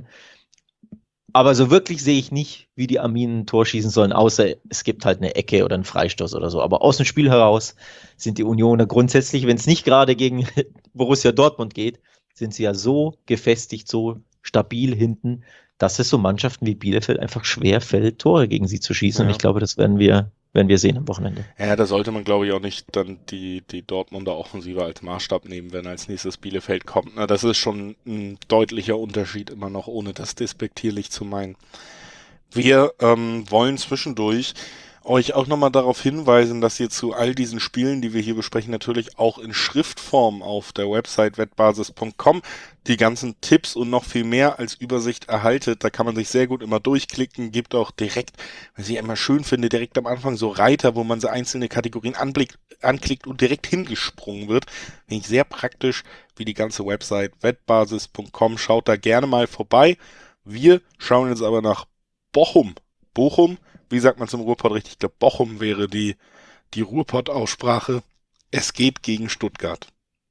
Aber so wirklich sehe ich nicht, wie die Arminen ein Tor schießen sollen, außer es gibt halt eine Ecke oder einen Freistoß oder so. Aber aus dem Spiel heraus sind die Unioner grundsätzlich, wenn es nicht gerade gegen Borussia Dortmund geht, sind sie ja so gefestigt, so stabil hinten, dass es so Mannschaften wie Bielefeld einfach schwer fällt, Tore gegen sie zu schießen. Und Ja. ich glaube, das werden wir, werden wir sehen am Wochenende. Ja, da sollte man, glaube ich, auch nicht dann die, die Dortmunder Offensive als Maßstab nehmen, wenn als nächstes Bielefeld kommt. Na, das ist schon ein deutlicher Unterschied immer noch, ohne das despektierlich zu meinen. Wir ähm, wollen zwischendurch euch auch nochmal darauf hinweisen, dass ihr zu all diesen Spielen, die wir hier besprechen, natürlich auch in Schriftform auf der Website wettbasis punkt com die ganzen Tipps und noch viel mehr als Übersicht erhaltet. Da kann man sich sehr gut immer durchklicken, gibt auch direkt, was ich immer schön finde, direkt am Anfang so Reiter, wo man so einzelne Kategorien anblickt, anklickt und direkt hingesprungen wird. Finde ich sehr praktisch, wie die ganze Website wettbasis punkt com. Schaut da gerne mal vorbei. Wir schauen jetzt aber nach Bochum. Bochum, wie sagt man zum Ruhrpott richtig? Ich glaube, Bochum wäre die, die Ruhrpott-Aussprache. Es geht gegen Stuttgart.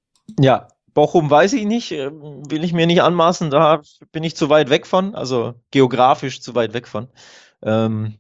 Ja, Bochum weiß ich nicht, äh, will ich mir nicht anmaßen, da bin ich zu weit weg von, also geografisch zu weit weg von. Ähm,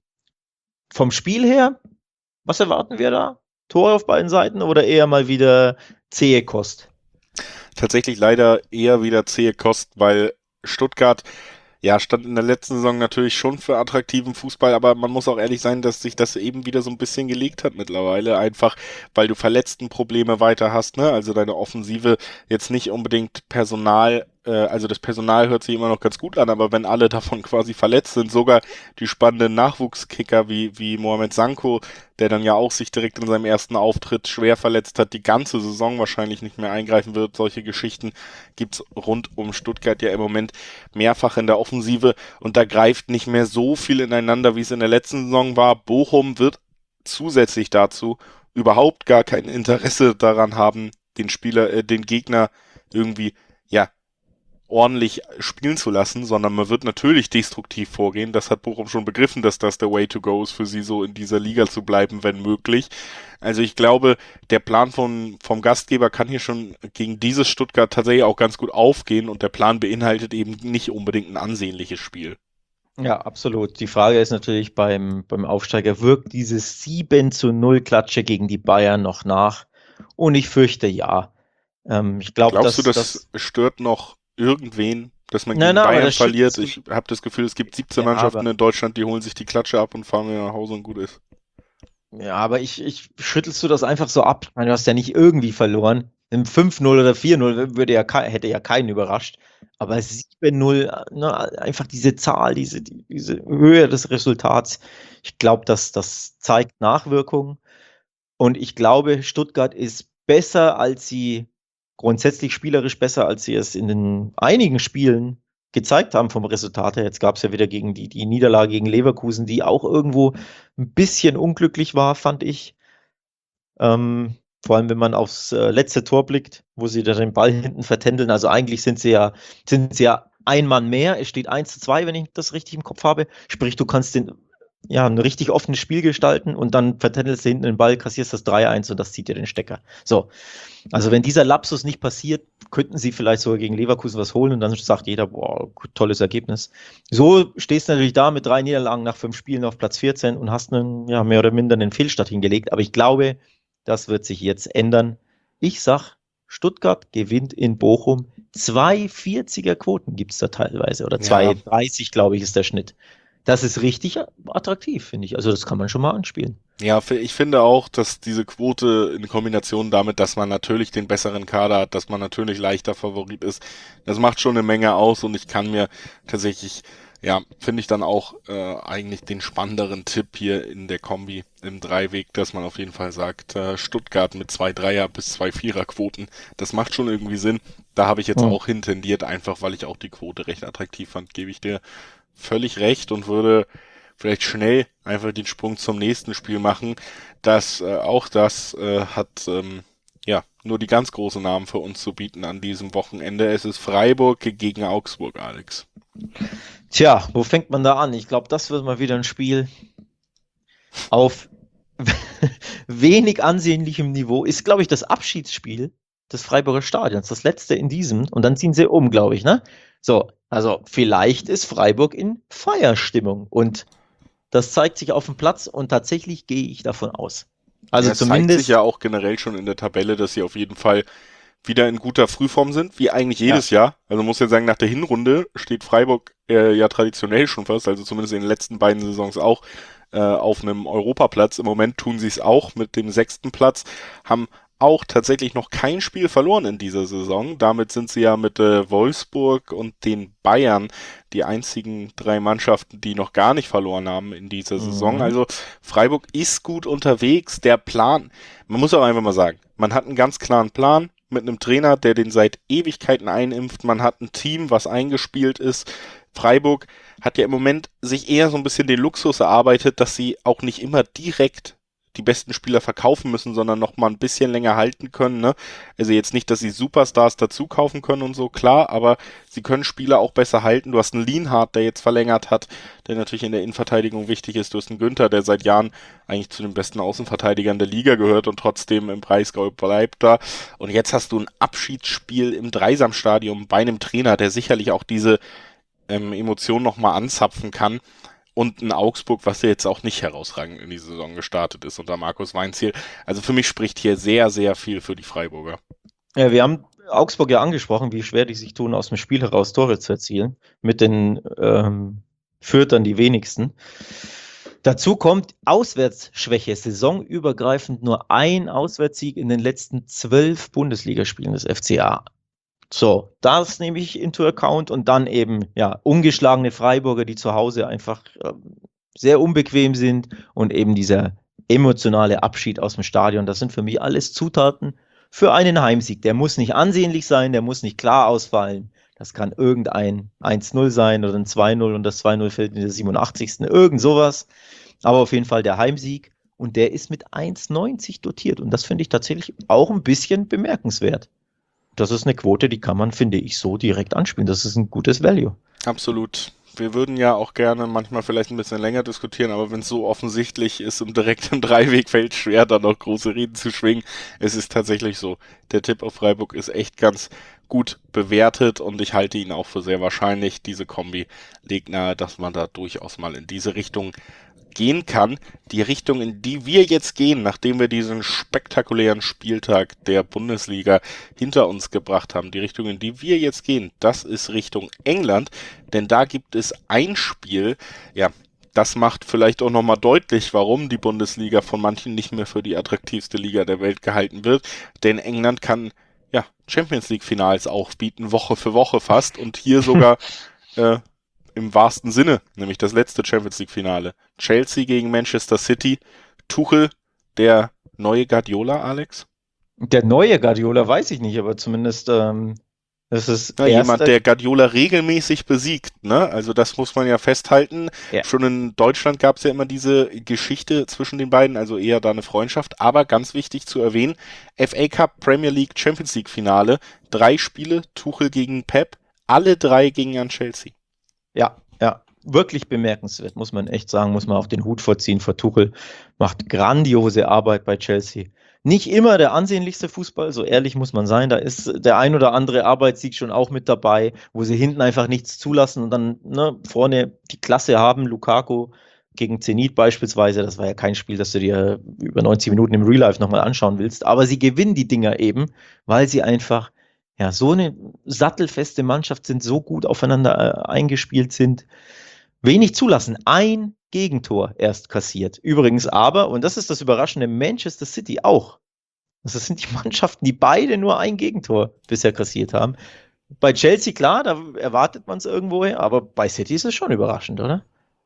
vom Spiel her, was erwarten wir da? Tore auf beiden Seiten oder eher mal wieder zähe Kost? Tatsächlich leider eher wieder zähe Kost, weil Stuttgart ja, stand in der letzten Saison natürlich schon für attraktiven Fußball, aber man muss auch ehrlich sein, dass sich das eben wieder so ein bisschen gelegt hat mittlerweile. Einfach, weil du Verletztenprobleme weiter hast, ne? Also deine Offensive jetzt nicht unbedingt Personal, äh, also das Personal hört sich immer noch ganz gut an, aber wenn alle davon quasi verletzt sind, sogar die spannenden Nachwuchskicker wie, wie Mohamed Sanko, der dann ja auch sich direkt in seinem ersten Auftritt schwer verletzt hat, die ganze Saison wahrscheinlich nicht mehr eingreifen wird. Solche Geschichten gibt's rund um Stuttgart ja im Moment mehrfach in der Offensive und da greift nicht mehr so viel ineinander, wie es in der letzten Saison war. Bochum wird zusätzlich dazu überhaupt gar kein Interesse daran haben, den Spieler, äh, den Gegner irgendwie, ja, ordentlich spielen zu lassen, sondern man wird natürlich destruktiv vorgehen. Das hat Bochum schon begriffen, dass das der Way to go ist, für sie so in dieser Liga zu bleiben, wenn möglich. Also ich glaube, der Plan von, vom Gastgeber kann hier schon gegen dieses Stuttgart tatsächlich auch ganz gut aufgehen und der Plan beinhaltet eben nicht unbedingt ein ansehnliches Spiel. Ja, absolut. Die Frage ist natürlich beim, beim Aufsteiger, wirkt dieses sieben zu null Klatsche gegen die Bayern noch nach? Und ich fürchte ja. Ähm, ich glaube, Glaubst du, dass das das. stört noch irgendwen, dass man Nein, gegen nein, aber Bayern das verliert? schützt. Ich habe das Gefühl, es gibt siebzehn Ja, Mannschaften aber. in Deutschland, die holen sich die Klatsche ab und fahren wieder nach Hause und gut ist. Ja, aber ich, ich schüttelst du das einfach so ab? Ich meine, du hast ja nicht irgendwie verloren. Im fünf null oder vier null würde ja, kei- hätte ja keinen überrascht. Aber sieben null, ne, einfach diese Zahl, diese, die- diese Höhe des Resultats, ich glaube, dass das zeigt Nachwirkungen. Und ich glaube, Stuttgart ist besser, als sie grundsätzlich spielerisch besser, als sie es in den einigen Spielen gezeigt haben vom Resultat her. Jetzt gab es ja wieder gegen die, die Niederlage gegen Leverkusen, die auch irgendwo ein bisschen unglücklich war, fand ich. Ähm, vor allem, wenn man aufs äh, letzte Tor blickt, wo sie da den Ball hinten vertändeln. Also eigentlich sind sie ja, sind sie ja ein Mann mehr. Es steht eins zu zwei, wenn ich das richtig im Kopf habe. Sprich, du kannst den, ja, ein richtig offenes Spiel gestalten und dann vertändelst du hinten den Ball, kassierst das drei eins und das zieht dir den Stecker. So. Also wenn dieser Lapsus nicht passiert, könnten sie vielleicht sogar gegen Leverkusen was holen und dann sagt jeder, boah, tolles Ergebnis. So stehst du natürlich da mit drei Niederlagen nach fünf Spielen auf Platz vierzehn und hast einen, ja, mehr oder minder einen Fehlstart hingelegt. Aber ich glaube, das wird sich jetzt ändern. Ich sag, Stuttgart gewinnt in Bochum. zwei vierziger Quoten gibt es da teilweise oder Ja. zwei dreißig, glaube ich, ist der Schnitt. Das ist richtig attraktiv, finde ich. Also das kann man schon mal anspielen. Ja, f- ich finde auch, dass diese Quote in Kombination damit, dass man natürlich den besseren Kader hat, dass man natürlich leichter Favorit ist, das macht schon eine Menge aus und ich kann mir tatsächlich, ja, finde ich dann auch äh, eigentlich den spannenderen Tipp hier in der Kombi im Dreiweg, dass man auf jeden Fall sagt, äh, Stuttgart mit zwei Dreier bis zwei Vierer Quoten, das macht schon irgendwie Sinn. Da habe ich jetzt Hm. auch hintendiert, einfach weil ich auch die Quote recht attraktiv fand, gebe ich dir völlig recht und würde vielleicht schnell einfach den Sprung zum nächsten Spiel machen. Das, äh, auch das äh, hat ähm, ja nur die ganz großen Namen für uns zu bieten an diesem Wochenende. Es ist Freiburg gegen Augsburg, Alex. Tja, wo fängt man da an? Ich glaube, das wird mal wieder ein Spiel auf wenig ansehnlichem Niveau. Ist, glaube ich, das Abschiedsspiel des Freiburger Stadions, das letzte in diesem. Und dann ziehen sie um, glaube ich, ne? So, also vielleicht ist Freiburg in Feierstimmung und das zeigt sich auf dem Platz und tatsächlich gehe ich davon aus. Also Ja, es zeigt zumindest, sich ja auch generell schon in der Tabelle, dass sie auf jeden Fall wieder in guter Frühform sind, wie eigentlich jedes Jahr. Also muss ja sagen, nach der Hinrunde steht Freiburg äh, ja traditionell schon fast, also zumindest in den letzten beiden Saisons auch, äh, auf einem Europaplatz. Im Moment tun sie es auch mit dem sechsten Platz, haben auch tatsächlich noch kein Spiel verloren in dieser Saison. Damit sind sie ja mit äh, Wolfsburg und den Bayern die einzigen drei Mannschaften, die noch gar nicht verloren haben in dieser Saison. Mhm. Also Freiburg ist gut unterwegs. Der Plan, man muss auch einfach mal sagen, man hat einen ganz klaren Plan mit einem Trainer, der den seit Ewigkeiten einimpft. Man hat ein Team, was eingespielt ist. Freiburg hat ja im Moment sich eher so ein bisschen den Luxus erarbeitet, dass sie auch nicht immer direkt die besten Spieler verkaufen müssen, sondern noch mal ein bisschen länger halten können. Ne? Also jetzt nicht, dass sie Superstars dazu kaufen können und so, klar, aber sie können Spieler auch besser halten. Du hast einen Lienhardt, der jetzt verlängert hat, der natürlich in der Innenverteidigung wichtig ist. Du hast einen Günther, der seit Jahren eigentlich zu den besten Außenverteidigern der Liga gehört und trotzdem im Breisgau bleibt da. Und jetzt hast du ein Abschiedsspiel im Dreisamstadion bei einem Trainer, der sicherlich auch diese ähm, Emotionen noch mal anzapfen kann. Und ein Augsburg, was ja jetzt auch nicht herausragend in die Saison gestartet ist unter Markus Weinzierl. Also für mich spricht hier sehr, sehr viel für die Freiburger. Ja, wir haben Augsburg ja angesprochen, wie schwer die sich tun, aus dem Spiel heraus Tore zu erzielen. Mit den ähm, Fürthern die wenigsten. Dazu kommt Auswärtsschwäche, saisonübergreifend nur ein Auswärtssieg in den letzten zwölf Bundesligaspielen des F C A. So, das nehme ich into account und dann eben, ja, ungeschlagene Freiburger, die zu Hause einfach ähm, sehr unbequem sind und eben dieser emotionale Abschied aus dem Stadion. Das sind für mich alles Zutaten für einen Heimsieg. Der muss nicht ansehnlich sein, der muss nicht klar ausfallen. Das kann irgendein eins null sein oder ein zwei null und das zwei null fällt in der siebenundachtzigsten Irgend sowas. Aber auf jeden Fall der Heimsieg und der ist mit eins neunzig dotiert und das finde ich tatsächlich auch ein bisschen bemerkenswert. Das ist eine Quote, die kann man, finde ich, so direkt anspielen. Das ist ein gutes Value. Absolut. Wir würden ja auch gerne manchmal vielleicht ein bisschen länger diskutieren, aber wenn es so offensichtlich ist im direkten Dreiweg, fällt es schwer, da noch große Reden zu schwingen. Es ist tatsächlich so. Der Tipp auf Freiburg ist echt ganz gut bewertet und ich halte ihn auch für sehr wahrscheinlich. Diese Kombi legt nahe, dass man da durchaus mal in diese Richtung gehen kann. Die Richtung, in die wir jetzt gehen, nachdem wir diesen spektakulären Spieltag der Bundesliga hinter uns gebracht haben, die Richtung, in die wir jetzt gehen, das ist Richtung England, denn da gibt es ein Spiel, ja, das macht vielleicht auch nochmal deutlich, warum die Bundesliga von manchen nicht mehr für die attraktivste Liga der Welt gehalten wird, denn England kann, ja, Champions League Finals auch bieten, Woche für Woche fast und hier sogar äh, im wahrsten Sinne, nämlich das letzte Champions League Finale. Chelsea gegen Manchester City. Tuchel, der neue Guardiola, Alex? Der neue Guardiola weiß ich nicht, aber zumindest ähm, Das ist Ja, erster, jemand, der Guardiola regelmäßig besiegt, ne? Also das muss man ja festhalten. ja, Schon in Deutschland gab es ja immer diese Geschichte zwischen den beiden, also eher da eine Freundschaft. Aber ganz wichtig zu erwähnen, F A Cup, Premier League, Champions League Finale, drei Spiele, Tuchel gegen Pep, alle drei gingen an Chelsea. ja, ja, wirklich bemerkenswert, muss man echt sagen, muss man auch den Hut vorziehen vor Tuchel. Macht grandiose Arbeit bei Chelsea. Nicht immer der ansehnlichste Fußball, so ehrlich muss man sein. Da ist der ein oder andere Arbeitssieg schon auch mit dabei, wo sie hinten einfach nichts zulassen und dann ne, vorne die Klasse haben. Lukaku gegen Zenit beispielsweise, das war ja kein Spiel, das du dir über neunzig Minuten im Real Life nochmal anschauen willst. Aber sie gewinnen die Dinger eben, weil sie einfach ja so eine sattelfeste Mannschaft sind, so gut aufeinander äh, eingespielt sind. Wenig zulassen. Ein Gegentor erst kassiert. Übrigens aber, und das ist das Überraschende, Manchester City auch. Also das sind die Mannschaften, die beide nur ein Gegentor bisher kassiert haben. Bei Chelsea, klar, da erwartet man es irgendwoher, aber bei City ist es schon überraschend, oder?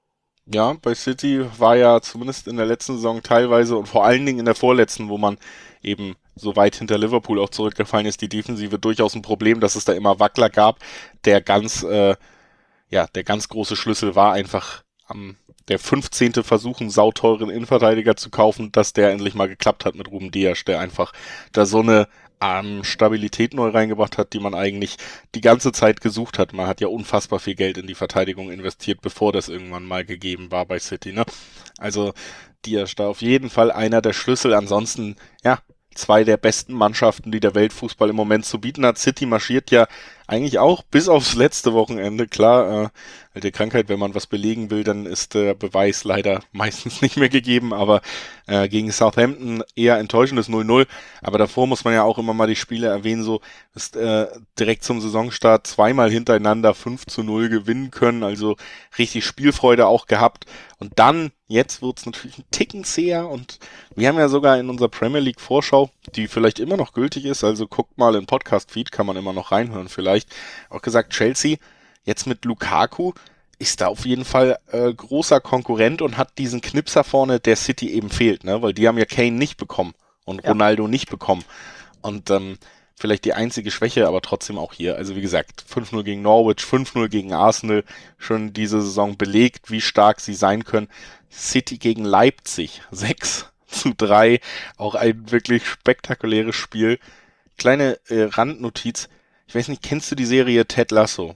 Ja, bei City war ja zumindest in der letzten Saison teilweise und vor allen Dingen in der vorletzten, wo man eben so weit hinter Liverpool auch zurückgefallen ist, die Defensive durchaus ein Problem, dass es da immer Wackler gab. Der ganz, äh, ja, der ganz große Schlüssel war einfach am der fünfzehnte Versuch, einen sauteuren Innenverteidiger zu kaufen, dass der endlich mal geklappt hat mit Ruben Dias, der einfach da so eine ähm, Stabilität neu reingebracht hat, die man eigentlich die ganze Zeit gesucht hat. Man hat ja unfassbar viel Geld in die Verteidigung investiert, bevor das irgendwann mal gegeben war bei City, ne? Also Dias da auf jeden Fall einer der Schlüssel. Ansonsten, ja, zwei der besten Mannschaften, die der Weltfußball im Moment zu bieten hat. City marschiert ja eigentlich auch bis aufs letzte Wochenende. Klar, äh, alte Krankheit, wenn man was belegen will, dann ist der Beweis leider meistens nicht mehr gegeben, aber äh, gegen Southampton eher enttäuschendes null null. Aber davor muss man ja auch immer mal die Spiele erwähnen, so ist äh, direkt zum Saisonstart zweimal hintereinander fünf zu null gewinnen können, also richtig Spielfreude auch gehabt. Und dann, jetzt wird's natürlich ein Ticken zäher und wir haben ja sogar in unserer Premier League Vorschau, die vielleicht immer noch gültig ist, also guckt mal in Podcast-Feed, kann man immer noch reinhören vielleicht, auch gesagt, Chelsea jetzt mit Lukaku ist da auf jeden Fall äh, großer Konkurrent und hat diesen Knipser vorne, der City eben fehlt, ne? Weil die haben ja Kane nicht bekommen und Ja. Ronaldo nicht bekommen. Und ähm, vielleicht die einzige Schwäche, aber trotzdem auch hier. Also wie gesagt, fünf null gegen Norwich, fünf null gegen Arsenal, schon diese Saison belegt, wie stark sie sein können. City gegen Leipzig, sechs zu drei, auch ein wirklich spektakuläres Spiel. Kleine äh, Randnotiz, ich weiß nicht, kennst du die Serie Ted Lasso?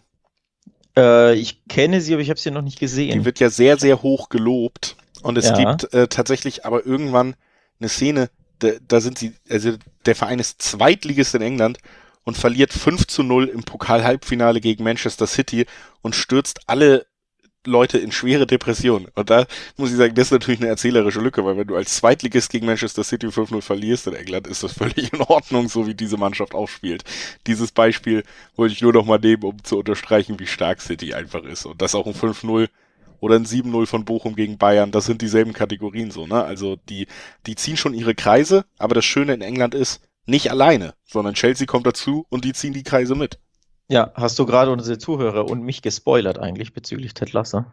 Äh, ich kenne sie, aber ich habe sie noch nicht Die gesehen. wird ja sehr, sehr hoch gelobt. Und es Ja. gibt äh, tatsächlich aber irgendwann eine Szene, da, da sind sie, also der Verein ist Zweitligist in England und verliert fünf zu null im Pokal-Halbfinale gegen Manchester City und stürzt alle Leute in schwere Depressionen. Und da muss ich sagen, das ist natürlich eine erzählerische Lücke, weil wenn du als Zweitligist gegen Manchester City fünf null verlierst in England, ist das völlig in Ordnung, so wie diese Mannschaft auch spielt. Dieses Beispiel wollte ich nur noch mal nehmen, um zu unterstreichen, wie stark City einfach ist. Und das auch ein fünf null oder ein sieben null von Bochum gegen Bayern, das sind dieselben Kategorien so, ne? Also die, die ziehen schon ihre Kreise, aber das Schöne in England ist, nicht alleine, sondern Chelsea kommt dazu und die ziehen die Kreise mit. Ja, hast du gerade unsere Zuhörer und mich gespoilert eigentlich bezüglich Ted Lasso?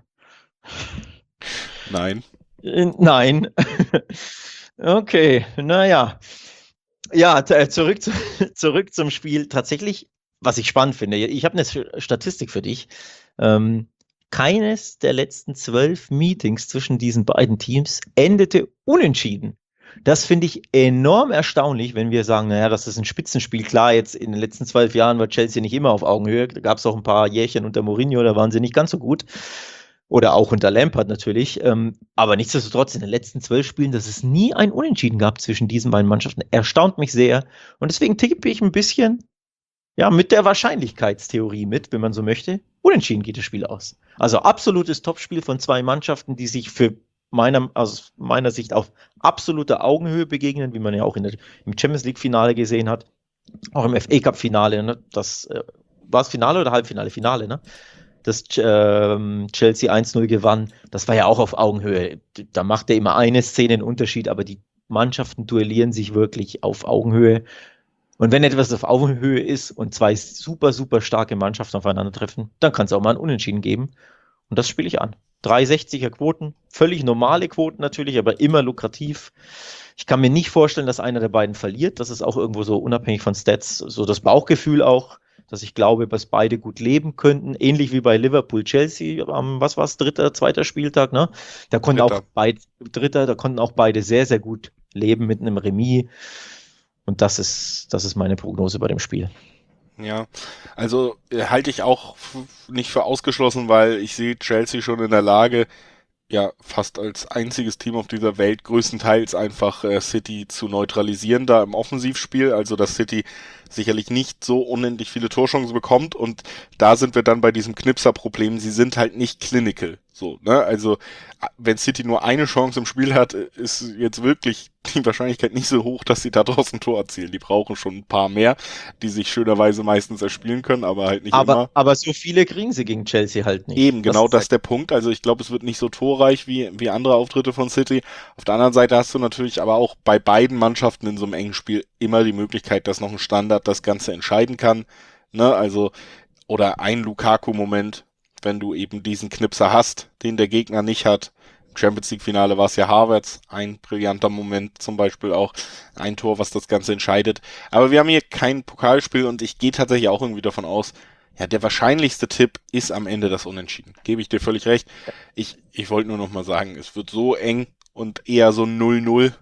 Nein. Äh, Nein. Okay, naja. Ja, t- äh, zurück, zu, zurück zum Spiel. Tatsächlich, was ich spannend finde, ich habe eine S- Statistik für dich. Ähm, keines der letzten zwölf Meetings zwischen diesen beiden Teams endete unentschieden. Das finde ich enorm erstaunlich, wenn wir sagen, naja, das ist ein Spitzenspiel. Klar, jetzt in den letzten zwölf Jahren war Chelsea nicht immer auf Augenhöhe. Da gab es auch ein paar Jährchen unter Mourinho, da waren sie nicht ganz so gut. Oder auch unter Lampard natürlich. Ähm, aber nichtsdestotrotz, in den letzten zwölf Spielen, dass es nie ein Unentschieden gab zwischen diesen beiden Mannschaften, erstaunt mich sehr. Und deswegen tippe ich ein bisschen ja, mit der Wahrscheinlichkeitstheorie mit, wenn man so möchte. Unentschieden geht das Spiel aus. Also absolutes Topspiel von zwei Mannschaften, die sich für meiner, aus meiner Sicht auf absoluter Augenhöhe begegnen, wie man ja auch in der, im Champions League-Finale gesehen hat. Auch im F A Cup-Finale. Ne? Das äh, war es Finale oder Halbfinale? Finale, ne? Das ähm, Chelsea eins null gewann. Das war ja auch auf Augenhöhe. Da macht er immer eine Szene einen Unterschied, aber die Mannschaften duellieren sich wirklich auf Augenhöhe. Und wenn etwas auf Augenhöhe ist und zwei super, super starke Mannschaften aufeinandertreffen, dann kann es auch mal ein Unentschieden geben. Und das spiele ich an. drei sechziger Quoten, völlig normale Quoten natürlich, aber immer lukrativ. Ich kann mir nicht vorstellen, dass einer der beiden verliert. Das ist auch irgendwo so unabhängig von Stats, so das Bauchgefühl auch. dass ich glaube, dass beide gut leben könnten, ähnlich wie bei Liverpool Chelsea am, was war es, dritter, zweiter Spieltag, ne? Da konnten Dritter. auch beide, dritter, da konnten auch beide sehr, sehr gut leben mit einem Remis. Und das ist, das ist meine Prognose bei dem Spiel. Ja, also äh, halte ich auch f- nicht für ausgeschlossen, weil ich sehe Chelsea schon in der Lage, ja, fast als einziges Team auf dieser Welt größtenteils einfach äh, City zu neutralisieren da im Offensivspiel, also dass City sicherlich nicht so unendlich viele Torchancen bekommt und da sind wir dann bei diesem Knipser-Problem, sie sind halt nicht clinical, so, ne, also a- wenn City nur eine Chance im Spiel hat, äh, ist jetzt wirklich die Wahrscheinlichkeit nicht so hoch, dass sie da draußen ein Tor erzielen, die brauchen schon ein paar mehr, die sich schönerweise meistens erspielen können, aber halt nicht Aber, immer. aber so viele kriegen sie gegen Chelsea halt nicht. Eben, genau ist das ist der Punkt. Also ich glaube, es wird nicht so torreich wie, wie andere Auftritte von City. Auf der anderen Seite hast du natürlich aber auch bei beiden Mannschaften in so einem engen Spiel immer die Möglichkeit, dass noch ein Standard das Ganze entscheiden kann. Ne? Also, oder ein Lukaku-Moment, wenn du eben diesen Knipser hast, den der Gegner nicht hat. Im Champions League-Finale war es ja Havertz, ein brillanter Moment zum Beispiel auch, ein Tor, was das Ganze entscheidet. Aber wir haben hier kein Pokalspiel und ich gehe tatsächlich auch irgendwie davon aus, ja, der wahrscheinlichste Tipp ist am Ende das Unentschieden. Gebe ich dir völlig recht. Ich, ich wollte nur noch mal sagen, es wird so eng und eher so null null,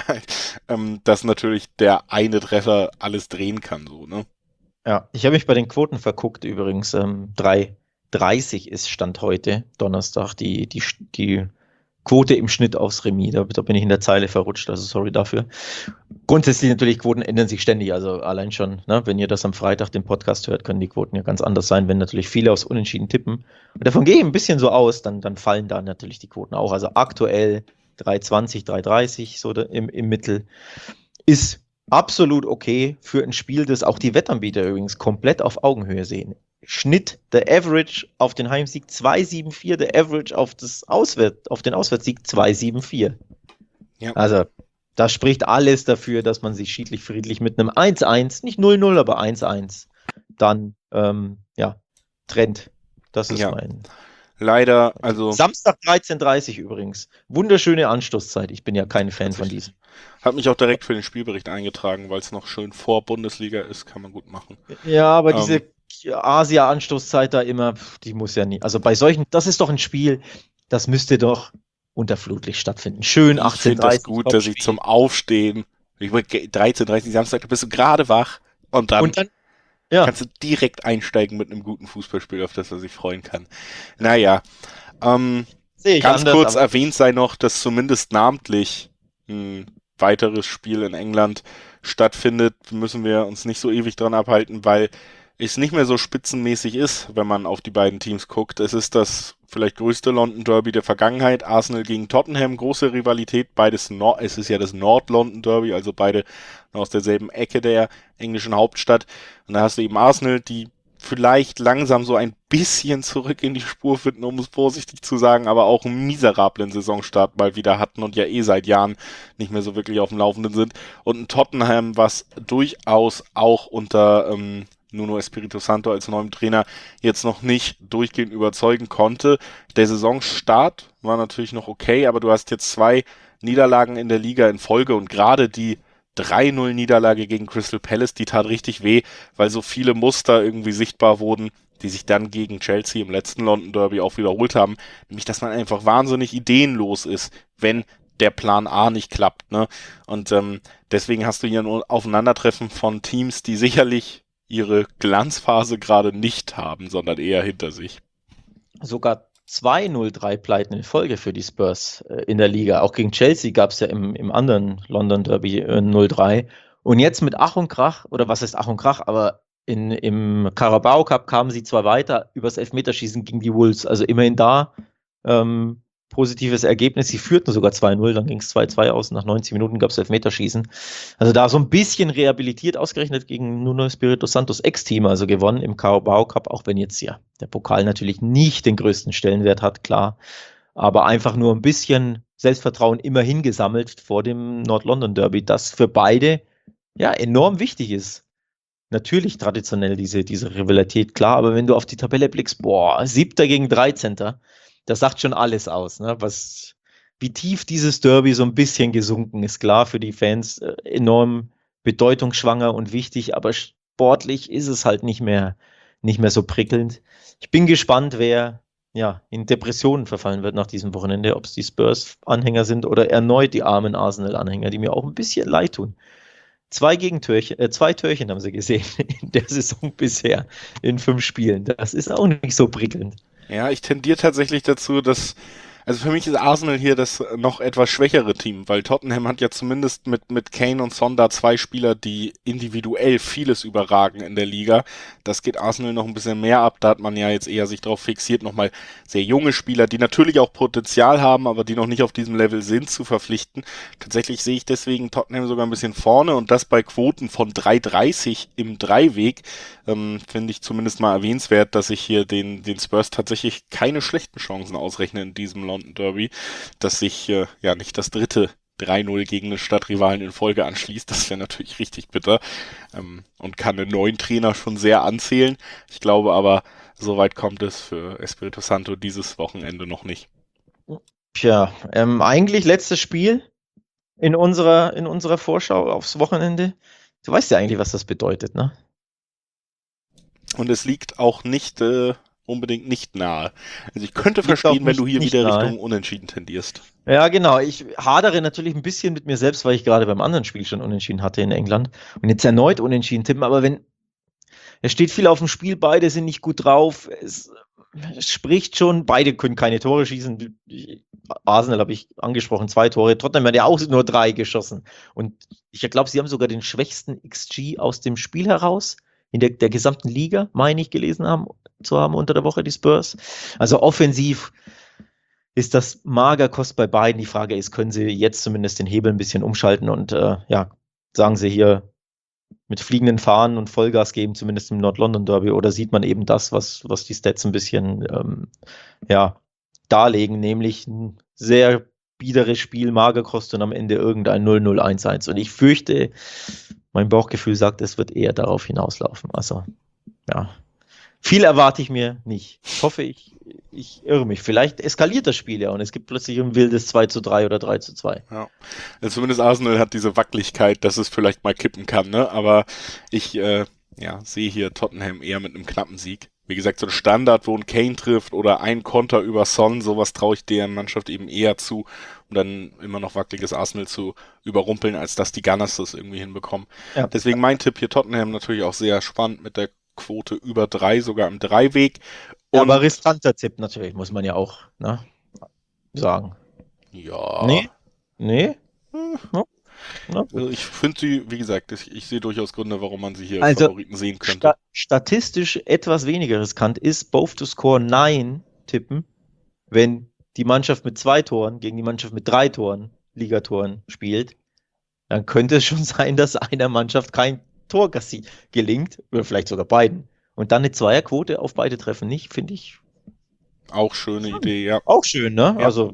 ähm, dass natürlich der eine Treffer alles drehen kann, so, ne? Ja, ich habe mich bei den Quoten verguckt übrigens. Ähm, drei dreißig ist Stand heute, Donnerstag, die, die, die Quote im Schnitt aufs Remis. Da, da bin ich in der Zeile verrutscht, also sorry dafür. Grundsätzlich natürlich, Quoten ändern sich ständig, also allein schon, ne, wenn ihr das am Freitag den Podcast hört, können die Quoten ja ganz anders sein, wenn natürlich viele aufs Unentschieden tippen. Und davon gehe ich ein bisschen so aus, dann, dann fallen da natürlich die Quoten auch. Also aktuell drei zwanzig, drei dreißig so da im, im Mittel ist absolut okay für ein Spiel, das auch die Wettanbieter übrigens komplett auf Augenhöhe sehen. Schnitt, der Average auf den Heimsieg zwei Komma sieben vier, der Average auf, das Auswärt, auf den Auswärtssieg zwei Komma sieben vier. Ja. Also, das spricht alles dafür, dass man sich schiedlich-friedlich mit einem eins eins, nicht null null, aber eins eins, dann ähm, ja, trennt. Das ist Ja. mein. Leider, also. Samstag dreizehn Uhr dreißig übrigens. Wunderschöne Anstoßzeit. Ich bin ja kein Fan von diesem. Hat mich auch direkt für den Spielbericht eingetragen, weil es noch schön vor Bundesliga ist, kann man gut machen. Ja, aber Ähm, diese Asia-Anstoßzeit da immer, pf, die muss ja nie. Also bei solchen, das ist doch ein Spiel, das müsste doch unter Flutlicht stattfinden. Schön Ich achtzehn Uhr finde das dreißig. gut, dass ich zum Aufstehen, ich dreizehn Uhr dreißig Samstag, da bist du gerade wach und dann, Und dann, ja, kannst du direkt einsteigen mit einem guten Fußballspiel, auf das er sich freuen kann. Naja, ähm, sehe ich ganz anders, kurz aber erwähnt sei noch, dass zumindest namentlich ein weiteres Spiel in England stattfindet, müssen wir uns nicht so ewig dran abhalten, weil es nicht mehr so spitzenmäßig ist, wenn man auf die beiden Teams guckt. Es ist das vielleicht größte London Derby der Vergangenheit. Arsenal gegen Tottenham, große Rivalität. Beides Nord, es ist ja das Nord-London Derby, also beide aus derselben Ecke der englischen Hauptstadt. Und da hast du eben Arsenal, die vielleicht langsam so ein bisschen zurück in die Spur finden, um es vorsichtig zu sagen, aber auch einen miserablen Saisonstart mal wieder hatten und ja eh seit Jahren nicht mehr so wirklich auf dem Laufenden sind. Und ein Tottenham, was durchaus auch unter ähm, Nuno Espirito Santo als neuem Trainer jetzt noch nicht durchgehend überzeugen konnte. Der Saisonstart war natürlich noch okay, aber du hast jetzt zwei Niederlagen in der Liga in Folge und gerade die drei null Niederlage gegen Crystal Palace, die tat richtig weh, weil so viele Muster irgendwie sichtbar wurden, die sich dann gegen Chelsea im letzten London Derby auch wiederholt haben. Nämlich, dass man einfach wahnsinnig ideenlos ist, wenn der Plan A nicht klappt. Ne? Und ähm, deswegen hast du hier ein Aufeinandertreffen von Teams, die sicherlich ihre Glanzphase gerade nicht haben, sondern eher hinter sich. sogar zwei null drei Pleiten in Folge für die Spurs äh, in der Liga. Auch gegen Chelsea gab es ja im, im anderen London Derby äh, null drei. Und jetzt mit Ach und Krach, oder was heißt Ach und Krach, aber in, im Carabao Cup kamen sie zwar weiter übers Elfmeterschießen gegen die Wolves, also immerhin da ähm, positives Ergebnis. Sie führten sogar zwei null, dann ging es zwei zwei aus. Nach neunzig Minuten gab es Elfmeterschießen. Also da so ein bisschen rehabilitiert, ausgerechnet gegen Nuno Espirito Santos Ex-Team, also gewonnen im Carabao Cup, auch wenn jetzt ja der Pokal natürlich nicht den größten Stellenwert hat, klar. Aber einfach nur ein bisschen Selbstvertrauen immerhin gesammelt vor dem Nord-London Derby, das für beide ja enorm wichtig ist. Natürlich traditionell diese, diese Rivalität, klar, aber wenn du auf die Tabelle blickst, boah, Siebter gegen Dreizehnter, das sagt schon alles aus, ne? Was, wie tief dieses Derby so ein bisschen gesunken ist, klar, für die Fans äh, enorm bedeutungsschwanger und wichtig, aber sportlich ist es halt nicht mehr, nicht mehr so prickelnd. Ich bin gespannt, wer ja, in Depressionen verfallen wird nach diesem Wochenende, ob es die Spurs-Anhänger sind oder erneut die armen Arsenal-Anhänger, die mir auch ein bisschen leid tun. Zwei Gegentörchen, äh, zwei Türchen haben sie gesehen in der Saison bisher in fünf Spielen. Das ist auch nicht so prickelnd. Ja, ich tendiere tatsächlich dazu, dass, also für mich ist Arsenal hier das noch etwas schwächere Team, weil Tottenham hat ja zumindest mit, mit Kane und Son da zwei Spieler, die individuell vieles überragen in der Liga. Das geht Arsenal noch ein bisschen mehr ab, da hat man ja jetzt eher sich darauf fixiert, nochmal sehr junge Spieler, die natürlich auch Potenzial haben, aber die noch nicht auf diesem Level sind, zu verpflichten. Tatsächlich sehe ich deswegen Tottenham sogar ein bisschen vorne und das bei Quoten von drei Komma dreißig im Dreiweg. Ähm, finde ich zumindest mal erwähnenswert, dass ich hier den, den Spurs tatsächlich keine schlechten Chancen ausrechne in diesem London Derby, dass sich äh, ja nicht das dritte drei null gegen eine Stadtrivalen in Folge anschließt. Das wäre natürlich richtig bitter ähm, und kann einen neuen Trainer schon sehr anzählen. Ich glaube aber, so weit kommt es für Espirito Santo dieses Wochenende noch nicht. Tja, ähm, eigentlich letztes Spiel in unserer, in unserer Vorschau aufs Wochenende. Du weißt ja eigentlich, was das bedeutet, ne? Und es liegt auch nicht äh, unbedingt nicht nahe. Also ich könnte verstehen, wenn du hier wieder nahe. Richtung Unentschieden tendierst. Ja, genau. Ich hadere natürlich ein bisschen mit mir selbst, weil ich gerade beim anderen Spiel schon Unentschieden hatte in England und jetzt erneut Unentschieden tippen. Aber wenn es steht viel auf dem Spiel, beide sind nicht gut drauf. Es, es spricht schon, beide können keine Tore schießen. Arsenal habe ich angesprochen, zwei Tore. Tottenham hat ja auch nur drei geschossen. Und ich glaube, sie haben sogar den schwächsten X G aus dem Spiel heraus. In der, der gesamten Liga, meine ich, gelesen haben, zu haben unter der Woche, die Spurs. Also offensiv ist das mager Kost bei beiden. Die Frage ist, können sie jetzt zumindest den Hebel ein bisschen umschalten und äh, ja, sagen sie hier mit fliegenden Fahnen und Vollgas geben, zumindest im Nord-London Derby, oder sieht man eben das, was, was die Stats ein bisschen ähm, ja, darlegen, nämlich ein sehr biederes Spiel, mager Kost und am Ende irgendein null null eins eins. Und ich fürchte, mein Bauchgefühl sagt, es wird eher darauf hinauslaufen. Also, ja. Viel erwarte ich mir nicht. Ich hoffe, ich, ich irre mich. Vielleicht eskaliert das Spiel ja und es gibt plötzlich ein wildes zwei zu drei oder drei zu zwei. Ja. Also zumindest Arsenal hat diese Wackeligkeit, dass es vielleicht mal kippen kann, ne? Aber ich äh, ja, sehe hier Tottenham eher mit einem knappen Sieg. Wie gesagt, so ein Standard, wo ein Kane trifft oder ein Konter über Son, sowas traue ich deren Mannschaft eben eher zu, um dann immer noch wackeliges Arsenal zu überrumpeln, als dass die Gunners das irgendwie hinbekommen. Ja. Deswegen mein Tipp hier Tottenham natürlich auch sehr spannend mit der Quote über drei, sogar im Dreiweg. Und ja, aber riskanter Tipp natürlich, muss man ja auch ne, sagen. Ja. Nee? Nee? Hm. Ja. Also ich finde sie, wie gesagt, ich, ich sehe durchaus Gründe, warum man sie hier also Favoriten sehen könnte. Sta- statistisch etwas weniger riskant ist both to score neun tippen, wenn die Mannschaft mit zwei Toren gegen die Mannschaft mit drei Toren, Ligatoren spielt, dann könnte es schon sein, dass einer Mannschaft kein Tor gelingt, oder vielleicht sogar beiden. Und dann eine Zweierquote auf beide Treffen nicht, finde ich. Auch schöne hm. Idee, ja. Auch schön, ne? Ja. Also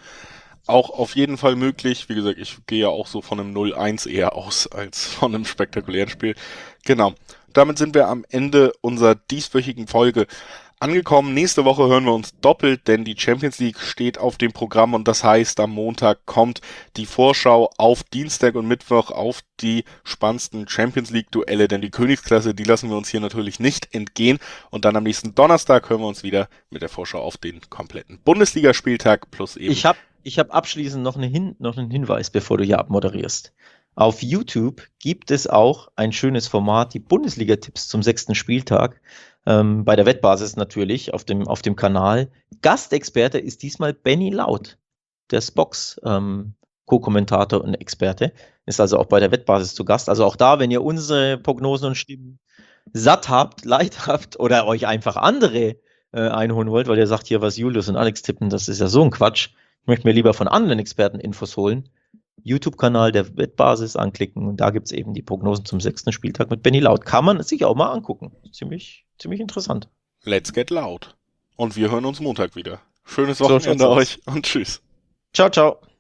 auch auf jeden Fall möglich. Wie gesagt, ich gehe ja auch so von einem null eins eher aus als von einem spektakulären Spiel. Genau. Damit sind wir am Ende unserer dieswöchigen Folge angekommen. Nächste Woche hören wir uns doppelt, denn die Champions League steht auf dem Programm und das heißt, am Montag kommt die Vorschau auf Dienstag und Mittwoch auf die spannendsten Champions League Duelle, denn die Königsklasse, die lassen wir uns hier natürlich nicht entgehen und dann am nächsten Donnerstag hören wir uns wieder mit der Vorschau auf den kompletten Bundesligaspieltag plus eben. Ich habe ich hab abschließend noch, eine Hin- noch einen Hinweis, bevor du hier abmoderierst. Auf YouTube gibt es auch ein schönes Format, die Bundesliga-Tipps zum sechsten Spieltag. Ähm, bei der Wettbasis natürlich auf dem, auf dem Kanal. Gastexperte ist diesmal Benny Laut, der Spox ähm, Co-Kommentator und Experte. Ist also auch bei der Wettbasis zu Gast. Also auch da, wenn ihr unsere Prognosen und Stimmen satt habt, leid habt oder euch einfach andere äh, einholen wollt, weil ihr sagt hier, was Julius und Alex tippen, das ist ja so ein Quatsch. Ich möchte mir lieber von anderen Experten Infos holen. YouTube-Kanal der Wettbasis anklicken und da gibt es eben die Prognosen zum sechsten Spieltag mit Benny Laut. Kann man sich auch mal angucken. Ziemlich, ziemlich interessant. Let's get loud. Und wir hören uns Montag wieder. Schönes Wochenende so euch und tschüss. Ciao, ciao.